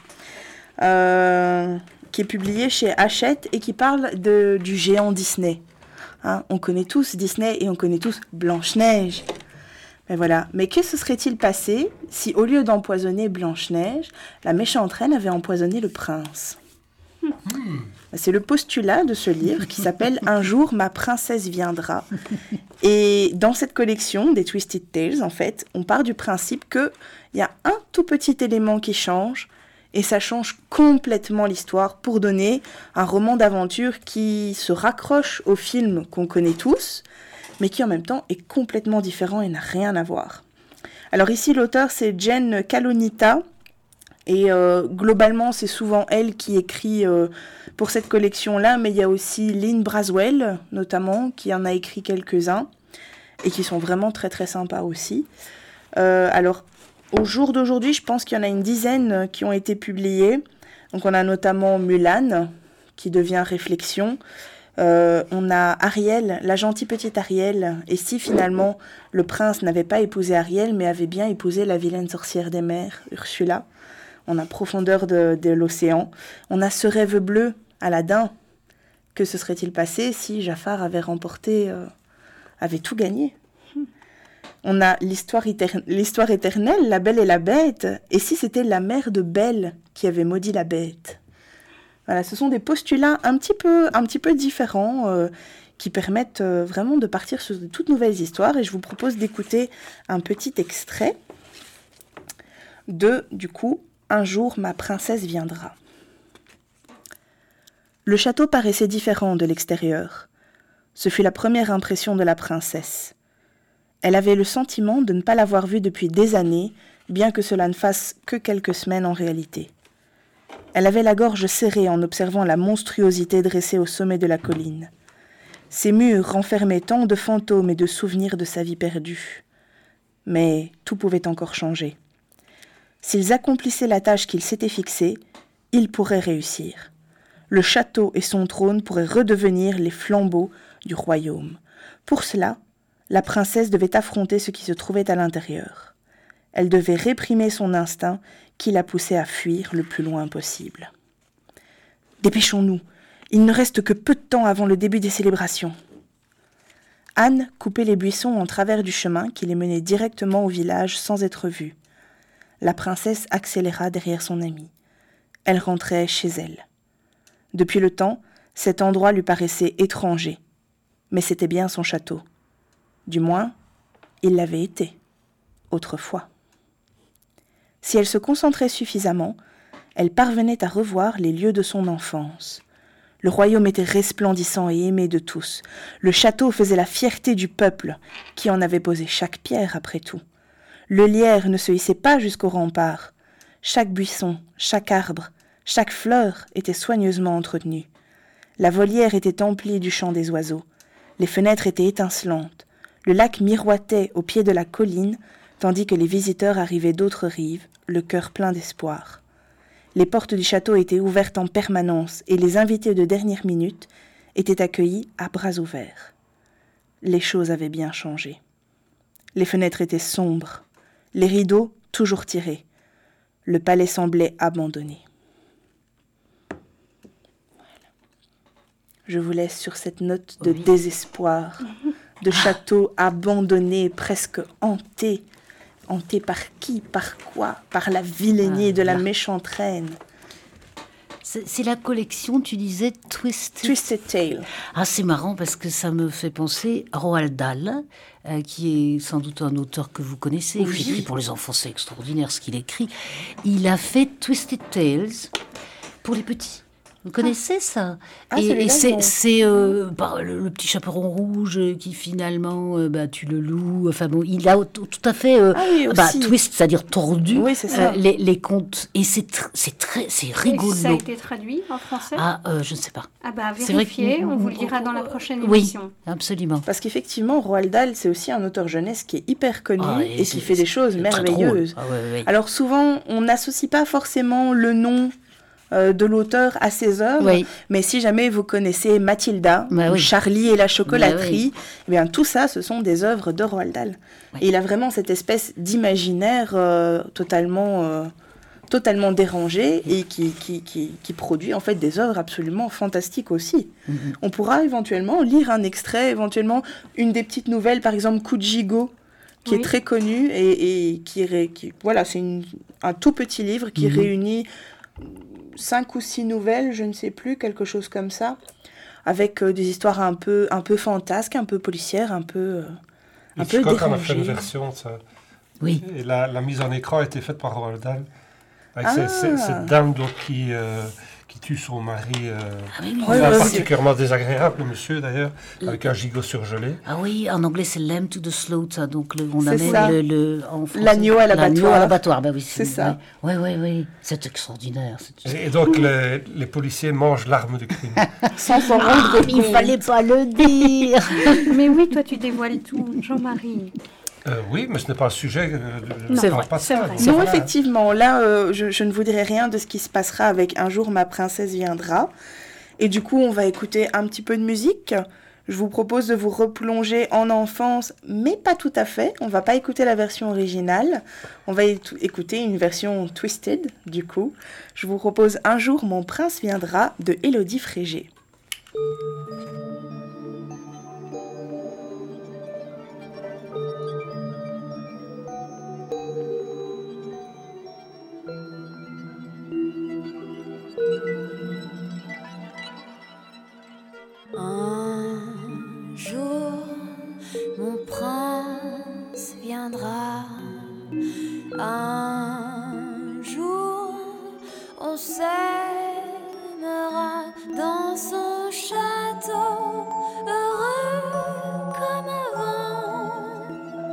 euh, qui est publiée chez Hachette et qui parle de, du géant Disney. Hein, on connaît tous Disney et on connaît tous Blanche-Neige. Mais voilà. Mais que se serait-il passé si, au lieu d'empoisonner Blanche-Neige, la méchante reine avait empoisonné le prince ? mmh. C'est le postulat de ce livre qui s'appelle « Un jour, ma princesse viendra ». Et dans cette collection des Twisted Tales, en fait, on part du principe qu'il y a un tout petit élément qui change, et ça change complètement l'histoire pour donner un roman d'aventure qui se raccroche au film qu'on connaît tous, mais qui en même temps est complètement différent et n'a rien à voir. Alors ici, l'auteur, c'est Jen Kalonita, et euh, globalement, c'est souvent elle qui écrit euh, pour cette collection-là, mais il y a aussi Lynn Braswell, notamment, qui en a écrit quelques-uns, et qui sont vraiment très très sympas aussi. Euh, alors, au jour d'aujourd'hui, je pense qu'il y en a une dizaine qui ont été publiés. Donc on a notamment Mulan, qui devient Réflexion. Euh, on a Ariel, la gentille petite Ariel. Et si finalement le prince n'avait pas épousé Ariel, mais avait bien épousé la vilaine sorcière des mers, Ursula. On a Profondeur de, de l'océan. On a Ce rêve bleu, Aladdin. Que se serait-il passé si Jafar avait remporté, euh, avait tout gagné ? On a l'histoire, éter- l'histoire éternelle, La Belle et la Bête. Et si c'était la mère de Belle qui avait maudit la bête ? Voilà, ce sont des postulats un petit peu, un petit peu différents euh, qui permettent euh, vraiment de partir sur de toutes nouvelles histoires. Et je vous propose d'écouter un petit extrait de, du coup, Un jour, ma princesse viendra. Le château paraissait différent de l'extérieur. Ce fut la première impression de la princesse. Elle avait le sentiment de ne pas l'avoir vu depuis des années, bien que cela ne fasse que quelques semaines en réalité. Elle avait la gorge serrée en observant la monstruosité dressée au sommet de la colline. Ces murs renfermaient tant de fantômes et de souvenirs de sa vie perdue. Mais tout pouvait encore changer. S'ils accomplissaient la tâche qu'ils s'étaient fixée, ils pourraient réussir. Le château et son trône pourraient redevenir les flambeaux du royaume. Pour cela, La princesse devait affronter ce qui se trouvait à l'intérieur. Elle devait réprimer son instinct qui la poussait à fuir le plus loin possible. « Dépêchons-nous, il ne reste que peu de temps avant le début des célébrations. » Anne coupait les buissons en travers du chemin qui les menait directement au village sans être vue. La princesse accéléra derrière son amie. Elle rentrait chez elle. Depuis le temps, cet endroit lui paraissait étranger, mais c'était bien son château. Du moins, il l'avait été, autrefois. Si elle se concentrait suffisamment, elle parvenait à revoir les lieux de son enfance. Le royaume était resplendissant et aimé de tous. Le château faisait la fierté du peuple, qui en avait posé chaque pierre après tout. Le lierre ne se hissait pas jusqu'au rempart. Chaque buisson, chaque arbre, chaque fleur était soigneusement entretenue. La volière était emplie du chant des oiseaux. Les fenêtres étaient étincelantes. Le lac miroitait au pied de la colline, tandis que les visiteurs arrivaient d'autres rives, le cœur plein d'espoir. Les portes du château étaient ouvertes en permanence et les invités de dernière minute étaient accueillis à bras ouverts. Les choses avaient bien changé. Les fenêtres étaient sombres, les rideaux toujours tirés. Le palais semblait abandonné. Voilà. Je vous laisse sur cette note de oui. désespoir, de château abandonné, presque hanté. Hanté par qui? Par quoi? Par la vilainie ah, de la là. méchante reine. C'est, c'est la collection, tu disais, Twisted... Twisted Tale. Ah, c'est marrant parce que ça me fait penser à Roald Dahl, euh, qui est sans doute un auteur que vous connaissez, oui. qui écrit pour les enfants, c'est extraordinaire ce qu'il écrit. Il a fait Twisted Tales pour les petits. Vous connaissez ah. ça ah, Et, et c'est, non. c'est euh, bah, le, le petit chaperon rouge qui finalement euh, bah, tue le loup. Enfin bon, il a tout, tout à fait euh, ah, oui, bah, twist, c'est-à-dire tordu oui, c'est ça. Euh, les, les contes. Et c'est, tr- c'est très, c'est rigolo. Et ça a été traduit en français Ah, euh, je ne sais pas. Ah bah vérifiez, on vous le dira dans la prochaine émission. Oui, absolument. Parce qu'effectivement, Roald Dahl, c'est aussi un auteur jeunesse qui est hyper connu ah, et, et qui fait des choses merveilleuses. Ah, ouais, ouais. Alors souvent, on n'associe pas forcément le nom Euh, de l'auteur à ses œuvres, oui. mais si jamais vous connaissez Mathilda, bah, oui. Charlie et la chocolaterie, bah, oui. eh bien tout ça, ce sont des œuvres de Roald Dahl. Oui. Et il a vraiment cette espèce d'imaginaire euh, totalement, euh, totalement dérangé et qui, qui, qui, qui produit en fait des œuvres absolument fantastiques aussi. Mm-hmm. On pourra éventuellement lire un extrait, éventuellement une des petites nouvelles, par exemple Kujigo, qui oui. est très connu et, et qui, qui voilà, c'est une, un tout petit livre qui mm-hmm. réunit cinq ou six nouvelles, je ne sais plus, quelque chose comme ça, avec euh, des histoires un peu, un peu fantasques, un peu policières, un peu, euh, un peu dérangées. On a fait une version de ça. Oui. Et la, la mise en écran a été faite par Roald Dahl, avec ah. cette, cette, cette dame donc, qui, euh, qui tue son mari, euh, ah oui, oui, oui, particulièrement oui. désagréable, le monsieur d'ailleurs, le... avec un gigot surgelé. Ah oui, en anglais c'est Lamb to the Slaughter, donc le, on c'est amène ça. le, le en français, l'agneau à l'abattoir. L'agneau à l'abattoir, bah oui, c'est, c'est ça. Oui, oui, oui, c'est extraordinaire. C'est... Et, et donc les, les policiers mangent l'arme du crime. Sans s'en rendre ah, compte. Il fallait pas le dire. Mais oui, toi tu dévoiles tout, Jean-Marie. Euh, oui, mais ce n'est pas un sujet. Euh, non, je c'est, vrai, pas c'est vrai. Non, voilà. Effectivement, là, euh, je, je ne vous dirai rien de ce qui se passera avec Un jour ma princesse viendra. Et du coup, on va écouter un petit peu de musique. Je vous propose de vous replonger en enfance, mais pas tout à fait. On ne va pas écouter la version originale. On va é- écouter une version twisted, du coup. Je vous propose Un jour mon prince viendra de Élodie Frégé. Un jour, mon prince viendra. Un jour, on s'aimera dans son château, heureux comme avant.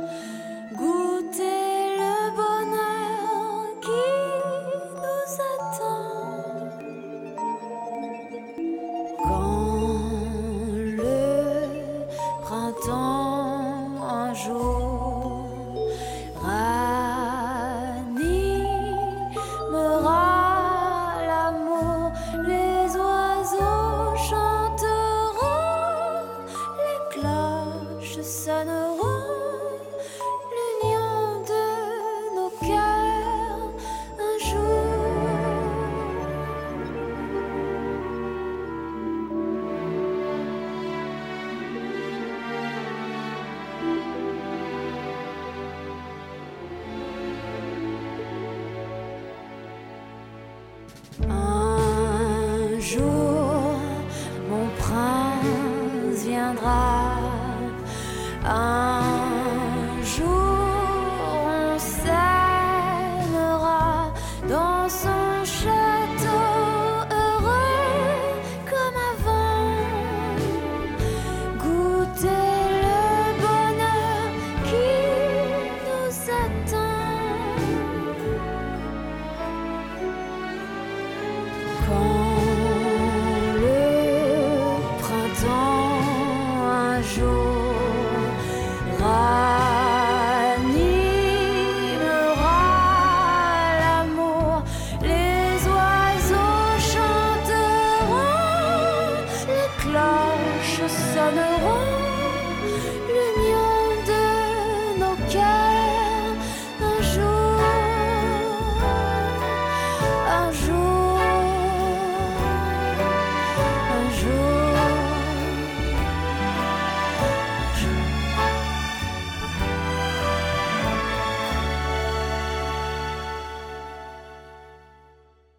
Goûter le bonheur qui nous attend. Quand un jour ranimera l'amour.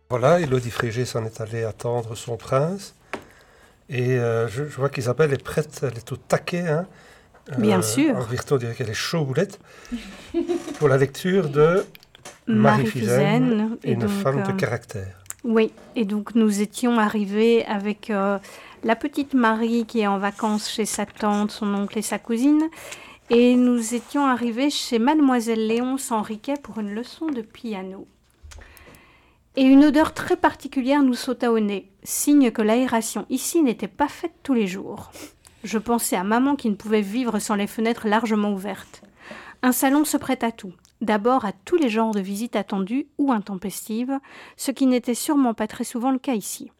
Voilà, Élodie Frégé s'en est allée attendre son prince. Et euh, je, je vois qu'Isabelle est prête, elle est au taquet. Hein. Bien euh, sûr. En Virto, on dirait qu'elle est chaud boulette. Pour la lecture de Marie Fizaine, une donc, femme de euh, caractère. Oui, et donc nous étions arrivés avec euh, la petite Marie qui est en vacances chez sa tante, son oncle et sa cousine. Et nous étions arrivés chez Mademoiselle Léonce Henriquet pour une leçon de piano. Et une odeur très particulière nous sauta au nez, signe que l'aération ici n'était pas faite tous les jours. Je pensais à maman qui ne pouvait vivre sans les fenêtres largement ouvertes. Un salon se prête à tout. D'abord à tous les genres de visites attendues ou intempestives, ce qui n'était sûrement pas très souvent le cas ici.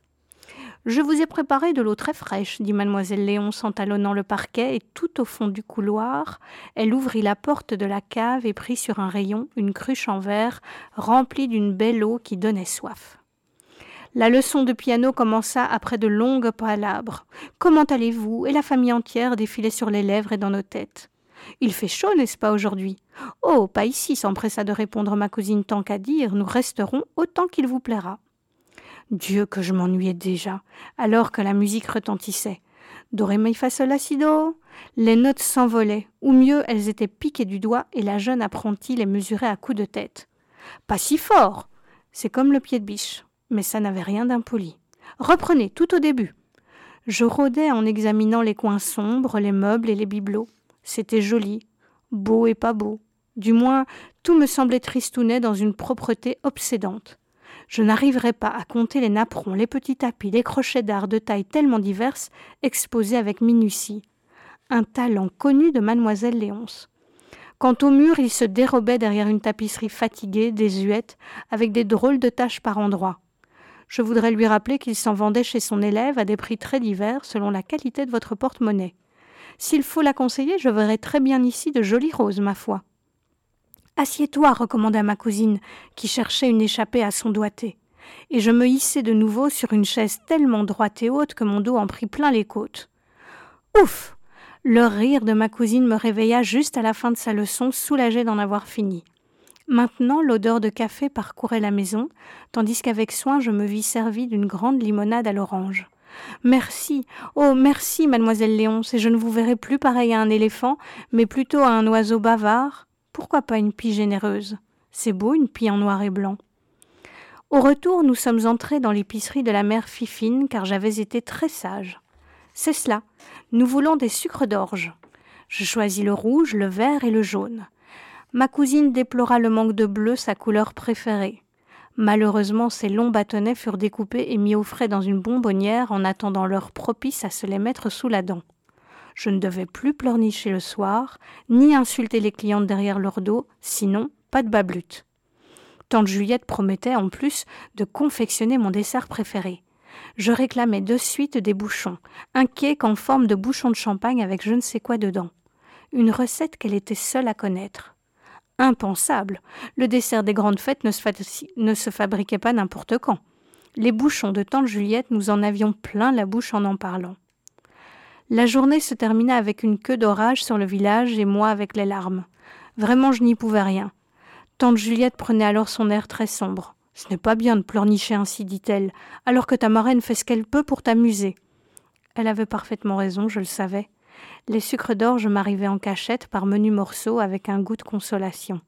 « Je vous ai préparé de l'eau très fraîche, dit mademoiselle Léonce en talonnant le parquet, et tout au fond du couloir, elle ouvrit la porte de la cave et prit sur un rayon une cruche en verre remplie d'une belle eau qui donnait soif. La leçon de piano commença après de longues palabres. « Comment allez-vous » et la famille entière défilait sur les lèvres et dans nos têtes. « Il fait chaud, n'est-ce pas, aujourd'hui ?»« Oh, pas ici » s'empressa de répondre ma cousine, tant qu'à dire, « nous resterons autant qu'il vous plaira. » Dieu, que je m'ennuyais déjà, alors que la musique retentissait. Do, ré, mi, fa, sol, la, si, do. Les notes s'envolaient, ou mieux, elles étaient piquées du doigt et la jeune apprentie les mesurait à coups de tête. Pas si fort. C'est comme le pied de biche, mais ça n'avait rien d'impoli. Reprenez, tout au début. Je rôdais en examinant les coins sombres, les meubles et les bibelots. C'était joli, beau et pas beau. Du moins, tout me semblait tristounet dans une propreté obsédante. Je n'arriverais pas à compter les napperons, les petits tapis, les crochets d'art de tailles tellement diverses, exposés avec minutie. Un talent connu de mademoiselle Léonce. Quant au mur, il se dérobait derrière une tapisserie fatiguée, désuète, avec des drôles de taches par endroits. Je voudrais lui rappeler qu'il s'en vendait chez son élève à des prix très divers selon la qualité de votre porte-monnaie. S'il faut la conseiller, je verrai très bien ici de jolies roses, ma foi. Assieds-toi, recommanda ma cousine, qui cherchait une échappée à son doigté. Et je me hissai de nouveau sur une chaise tellement droite et haute que mon dos en prit plein les côtes. Ouf! Le rire de ma cousine me réveilla juste à la fin de sa leçon, soulagée d'en avoir fini. Maintenant, l'odeur de café parcourait la maison, tandis qu'avec soin je me vis servie d'une grande limonade à l'orange. Merci, oh merci, mademoiselle Léonce, et je ne vous verrai plus pareil à un éléphant, mais plutôt à un oiseau bavard. Pourquoi pas une pie généreuse? C'est beau, une pie en noir et blanc. Au retour, nous sommes entrés dans l'épicerie de la mère Fifine, car j'avais été très sage. C'est cela, nous voulons des sucres d'orge. Je choisis le rouge, le vert et le jaune. Ma cousine déplora le manque de bleu, sa couleur préférée. Malheureusement, ces longs bâtonnets furent découpés et mis au frais dans une bonbonnière en attendant l'heure propice à se les mettre sous la dent. Je ne devais plus pleurnicher le soir, ni insulter les clientes derrière leur dos, sinon pas de bablute. Tante Juliette promettait en plus de confectionner mon dessert préféré. Je réclamais de suite des bouchons, un cake en forme de bouchon de champagne avec je ne sais quoi dedans. Une recette qu'elle était seule à connaître. Impensable, le dessert des grandes fêtes ne se, fa- ne se fabriquait pas n'importe quand. Les bouchons de tante Juliette, nous en avions plein la bouche en en parlant. La journée se termina avec une queue d'orage sur le village et moi avec les larmes. Vraiment, je n'y pouvais rien. Tante Juliette prenait alors son air très sombre. « Ce n'est pas bien de pleurnicher ainsi, dit-elle, alors que ta marraine fait ce qu'elle peut pour t'amuser. » Elle avait parfaitement raison, je le savais. Les sucres d'orge m'arrivaient en cachette par menus morceaux avec un goût de consolation.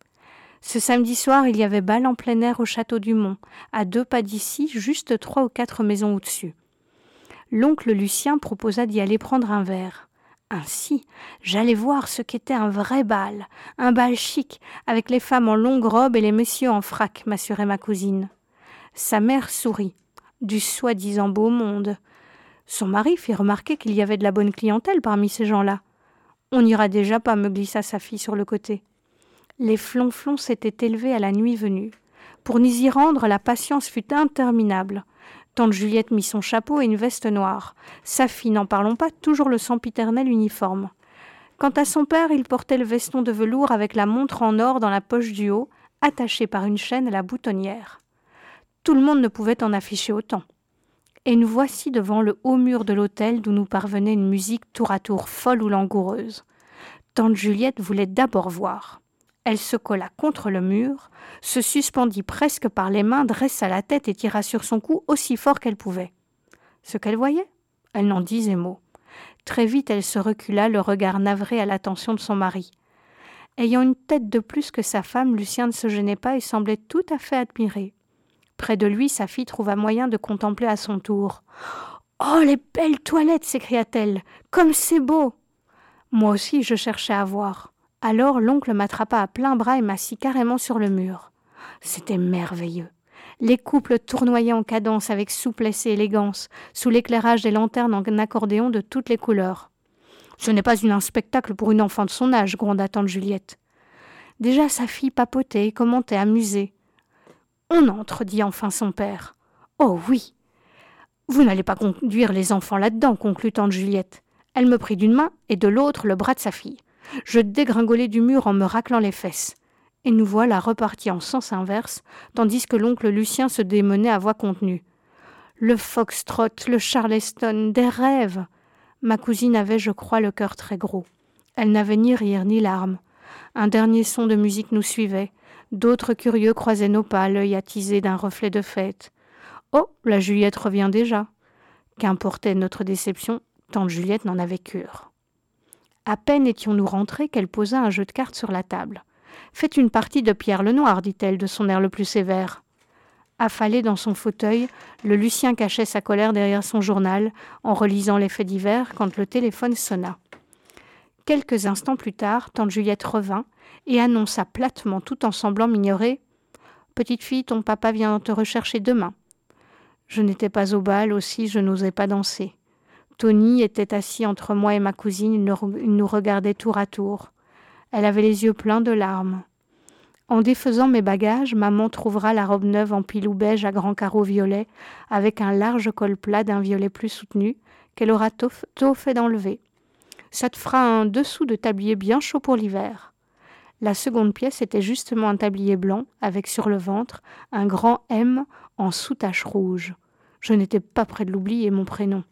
Ce samedi soir, il y avait bal en plein air au château du Mont, à deux pas d'ici, juste trois ou quatre maisons au-dessus. L'oncle Lucien proposa d'y aller prendre un verre. Ainsi, j'allais voir ce qu'était un vrai bal, un bal chic, avec les femmes en longue robe et les messieurs en frac, m'assurait ma cousine. Sa mère sourit. Du soi-disant beau monde. Son mari fit remarquer qu'il y avait de la bonne clientèle parmi ces gens-là. On n'ira déjà pas, me glissa sa fille sur le côté. Les flonflons s'étaient élevés à la nuit venue. Pour nous y rendre, la patience fut interminable. Tante Juliette mit son chapeau et une veste noire. Sa fille, n'en parlons pas, toujours le sempiternel uniforme. Quant à son père, il portait le veston de velours avec la montre en or dans la poche du haut, attachée par une chaîne à la boutonnière. Tout le monde ne pouvait en afficher autant. Et nous voici devant le haut mur de l'hôtel d'où nous parvenait une musique tour à tour folle ou langoureuse. Tante Juliette voulait d'abord voir. Elle se colla contre le mur, se suspendit presque par les mains, dressa la tête et tira sur son cou aussi fort qu'elle pouvait. Ce qu'elle voyait, elle n'en disait mot. Très vite, elle se recula, le regard navré à l'attention de son mari. Ayant une tête de plus que sa femme, Lucien ne se gênait pas et semblait tout à fait admiré. Près de lui, sa fille trouva moyen de contempler à son tour. « Oh, les belles toilettes !» s'écria-t-elle. « Comme c'est beau !» Moi aussi, je cherchais à voir. Alors l'oncle m'attrapa à plein bras et m'assit carrément sur le mur. C'était merveilleux. Les couples tournoyaient en cadence avec souplesse et élégance, sous l'éclairage des lanternes en accordéon de toutes les couleurs. « Ce n'est pas un spectacle pour une enfant de son âge, » gronda tante Juliette. Déjà sa fille papotait et commentait amusée. « On entre, » dit enfin son père. « Oh oui !»« Vous n'allez pas conduire les enfants là-dedans, » conclut tante Juliette. Elle me prit d'une main et de l'autre le bras de sa fille. Je dégringolai du mur en me raclant les fesses. Et nous voilà repartis en sens inverse, tandis que l'oncle Lucien se démenait à voix contenue. Le foxtrot, le charleston, des rêves. Ma cousine avait, je crois, le cœur très gros. Elle n'avait ni rire ni larmes. Un dernier son de musique nous suivait. D'autres curieux croisaient nos pas, l'œil attisé d'un reflet de fête. Oh, la Juliette revient déjà. Qu'importait notre déception, tante Juliette n'en avait cure. À peine étions-nous rentrés qu'elle posa un jeu de cartes sur la table. « Faites une partie de Pierre Lenoir, dit-elle de son air le plus sévère. » Affalé dans son fauteuil, le Lucien cachait sa colère derrière son journal, en relisant les faits divers quand le téléphone sonna. Quelques instants plus tard, tante Juliette revint et annonça platement, tout en semblant m'ignorer « Petite fille, ton papa vient te rechercher demain. » Je n'étais pas au bal, aussi je n'osais pas danser. Tony était assis entre moi et ma cousine, il nous regardait tour à tour. Elle avait les yeux pleins de larmes. En défaisant mes bagages, maman trouvera la robe neuve en pilou beige à grands carreaux violets, avec un large col plat d'un violet plus soutenu, qu'elle aura tôt, tôt fait d'enlever. Ça te fera un dessous de tablier bien chaud pour l'hiver. La seconde pièce était justement un tablier blanc, avec sur le ventre un grand M en sous-tache rouge. Je n'étais pas près de l'oublier, mon prénom.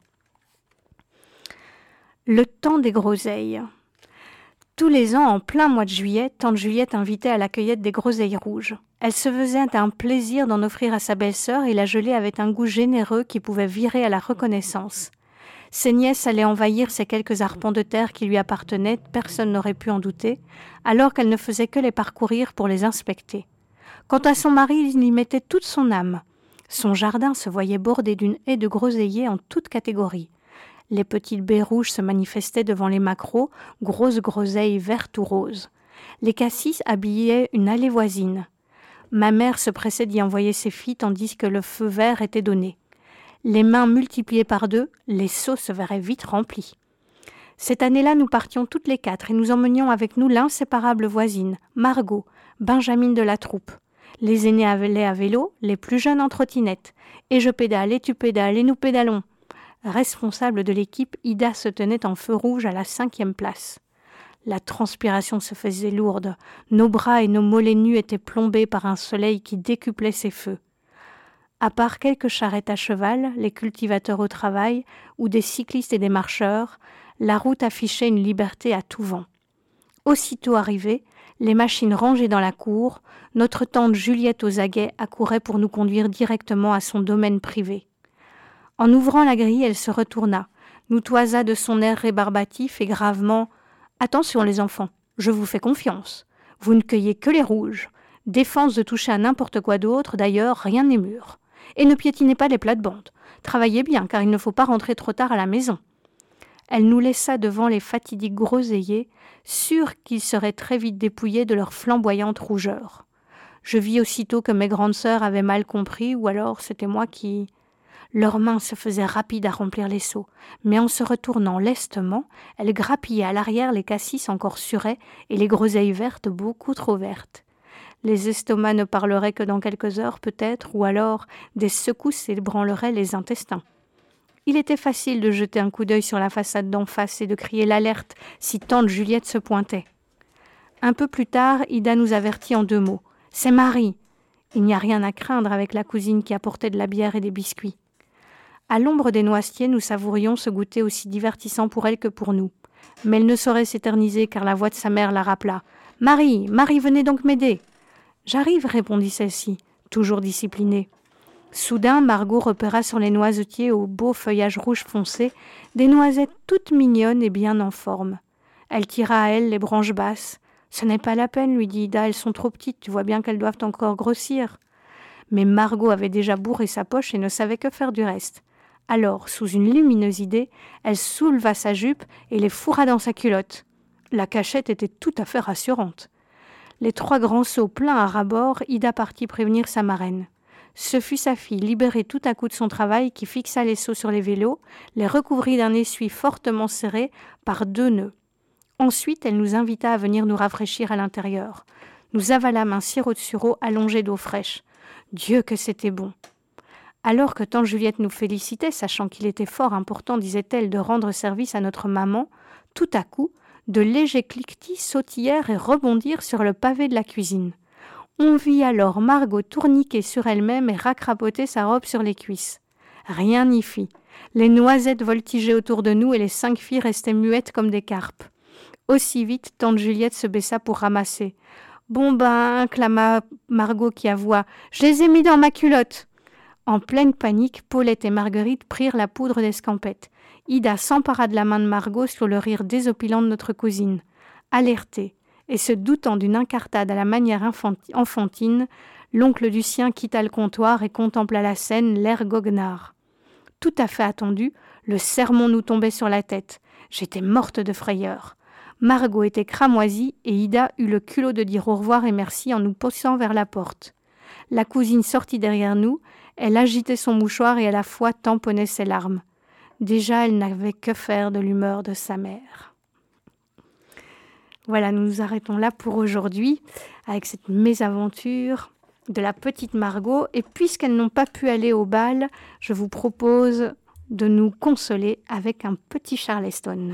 Le temps des groseilles. Tous les ans, en plein mois de juillet, tante Juliette invitait à la cueillette des groseilles rouges. Elle se faisait un plaisir d'en offrir à sa belle-sœur et la gelée avait un goût généreux qui pouvait virer à la reconnaissance. Ses nièces allaient envahir ces quelques arpents de terre qui lui appartenaient, personne n'aurait pu en douter, alors qu'elle ne faisait que les parcourir pour les inspecter. Quant à son mari, il y mettait toute son âme. Son jardin se voyait bordé d'une haie de groseilliers en toutes catégories. Les petites baies rouges se manifestaient devant les maquereaux, grosses groseilles vertes ou roses. Les cassis habillaient une allée voisine. Ma mère se pressait d'y envoyer ses filles tandis que le feu vert était donné. Les mains multipliées par deux, les seaux se verraient vite remplis. Cette année-là, nous partions toutes les quatre et nous emmenions avec nous l'inséparable voisine, Margot, Benjamine de la troupe. Les aînés allaient à vélo, les plus jeunes en trottinette. Et je pédale, et tu pédales, et nous pédalons. Responsable de l'équipe, Ida se tenait en feu rouge à la cinquième place. La transpiration se faisait lourde. Nos bras et nos mollets nus étaient plombés par un soleil qui décuplait ses feux. À part quelques charrettes à cheval, les cultivateurs au travail, ou des cyclistes et des marcheurs, la route affichait une liberté à tout vent. Aussitôt arrivés, les machines rangées dans la cour, notre tante Juliette aux aguets accourait pour nous conduire directement à son domaine privé. En ouvrant la grille, elle se retourna, nous toisa de son air rébarbatif et gravement « Attention les enfants, je vous fais confiance. Vous ne cueillez que les rouges. Défense de toucher à n'importe quoi d'autre, d'ailleurs, rien n'est mûr. Et ne piétinez pas les plates-bandes. Travaillez bien, car il ne faut pas rentrer trop tard à la maison. » Elle nous laissa devant les fatidiques groseilliers, sûrs qu'ils seraient très vite dépouillés de leur flamboyante rougeur. Je vis aussitôt que mes grandes sœurs avaient mal compris, ou alors c'était moi qui... Leurs mains se faisaient rapides à remplir les seaux, mais en se retournant lestement, elles grappillaient à l'arrière les cassis encore surets et les groseilles vertes beaucoup trop vertes. Les estomacs ne parleraient que dans quelques heures peut-être, ou alors des secousses ébranleraient les intestins. Il était facile de jeter un coup d'œil sur la façade d'en face et de crier l'alerte si tante Juliette se pointait. Un peu plus tard, Ida nous avertit en deux mots. « C'est Marie !» Il n'y a rien à craindre avec la cousine qui apportait de la bière et des biscuits. À l'ombre des noisetiers, nous savourions ce goûter aussi divertissant pour elle que pour nous. Mais elle ne saurait s'éterniser car la voix de sa mère la rappela. « « Marie, Marie, venez donc m'aider !»« J'arrive, » répondit celle-ci, toujours disciplinée. Soudain, Margot repéra sur les noisetiers au beau feuillage rouge foncé des noisettes toutes mignonnes et bien en forme. Elle tira à elle les branches basses. « Ce n'est pas la peine, lui dit Ida, elles sont trop petites, tu vois bien qu'elles doivent encore grossir. » Mais Margot avait déjà bourré sa poche et ne savait que faire du reste. Alors, sous une lumineuse idée, elle souleva sa jupe et les fourra dans sa culotte. La cachette était tout à fait rassurante. Les trois grands seaux pleins à ras-bord, Ida partit prévenir sa marraine. Ce fut sa fille, libérée tout à coup de son travail, qui fixa les seaux sur les vélos, les recouvrit d'un essuie fortement serré par deux nœuds. Ensuite, elle nous invita à venir nous rafraîchir à l'intérieur. Nous avalâmes un sirop de sureau allongé d'eau fraîche. Dieu que c'était bon! Alors que tante Juliette nous félicitait, sachant qu'il était fort important, disait-elle, de rendre service à notre maman, tout à coup, de légers cliquetis sautillèrent et rebondirent sur le pavé de la cuisine. On vit alors Margot tourniquer sur elle-même et racrapoter sa robe sur les cuisses. Rien n'y fit. Les noisettes voltigeaient autour de nous et les cinq filles restaient muettes comme des carpes. Aussi vite, tante Juliette se baissa pour ramasser. « Bon ben, » clama Margot qui avoua, « je les ai mis dans ma culotte !» En pleine panique, Paulette et Marguerite prirent la poudre d'escampette. Ida s'empara de la main de Margot sur le rire désopilant de notre cousine. Alertée, et se doutant d'une incartade à la manière infanti- enfantine, l'oncle du sien quitta le comptoir et contempla la scène, l'air goguenard. Tout à fait attendu, le sermon nous tombait sur la tête. J'étais morte de frayeur. Margot était cramoisie et Ida eut le culot de dire au revoir et merci en nous poussant vers la porte. La cousine sortit derrière nous, elle agitait son mouchoir et à la fois tamponnait ses larmes. Déjà, elle n'avait que faire de l'humeur de sa mère. Voilà, nous nous arrêtons là pour aujourd'hui avec cette mésaventure de la petite Margot. Et puisqu'elles n'ont pas pu aller au bal, je vous propose de nous consoler avec un petit Charleston.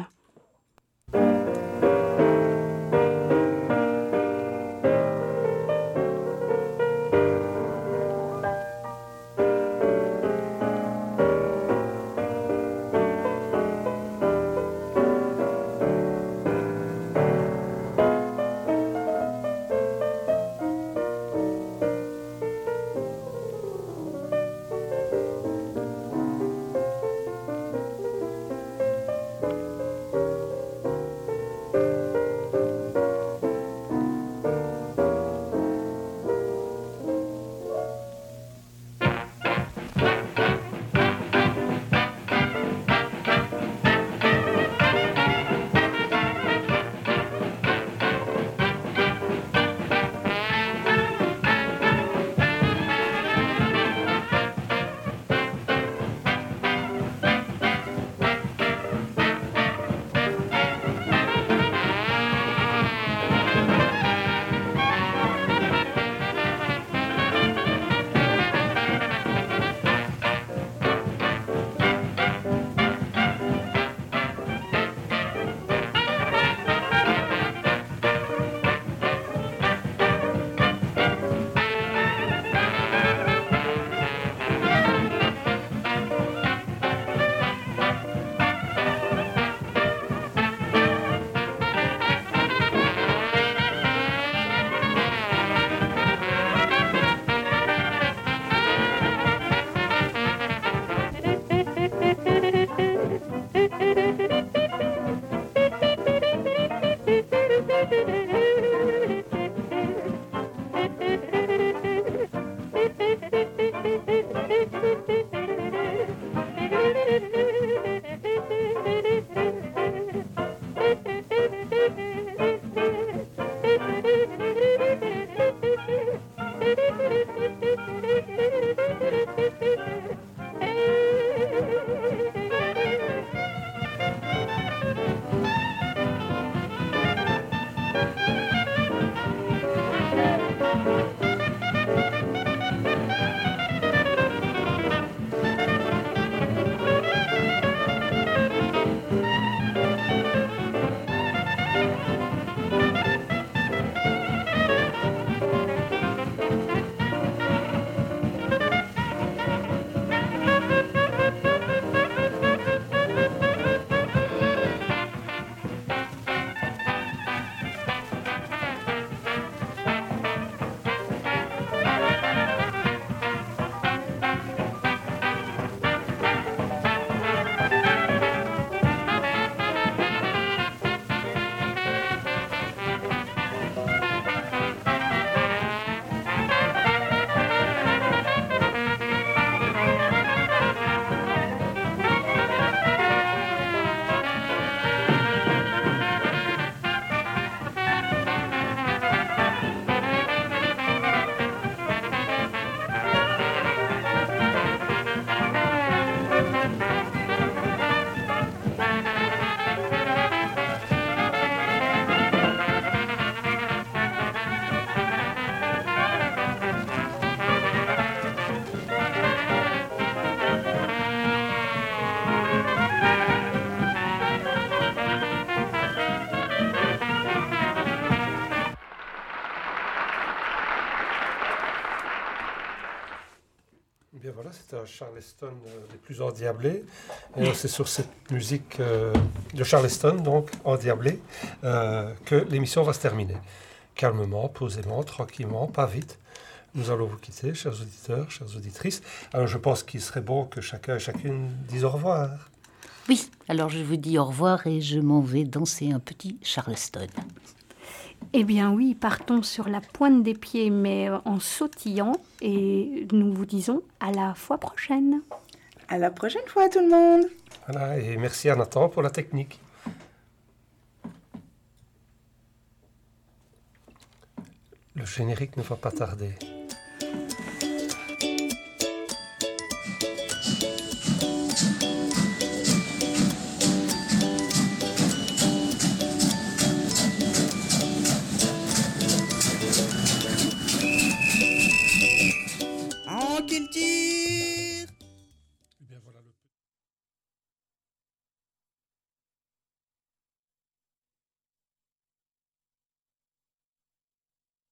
bien voilà, c'était un Charleston euh, des plus endiablés. Et euh, c'est sur cette musique euh, de Charleston, donc endiablée, euh, que l'émission va se terminer. Calmement, posément, tranquillement, pas vite. Nous allons vous quitter, chers auditeurs, chères auditrices. Alors je pense qu'il serait bon que chacun et chacune dise au revoir. Oui, alors je vous dis au revoir et je m'en vais danser un petit Charleston. Eh bien oui, partons sur la pointe des pieds, mais en sautillant, et nous vous disons à la fois prochaine. À la prochaine fois tout le monde. Voilà, et merci à Nathan pour la technique. Le générique ne va pas tarder. En culture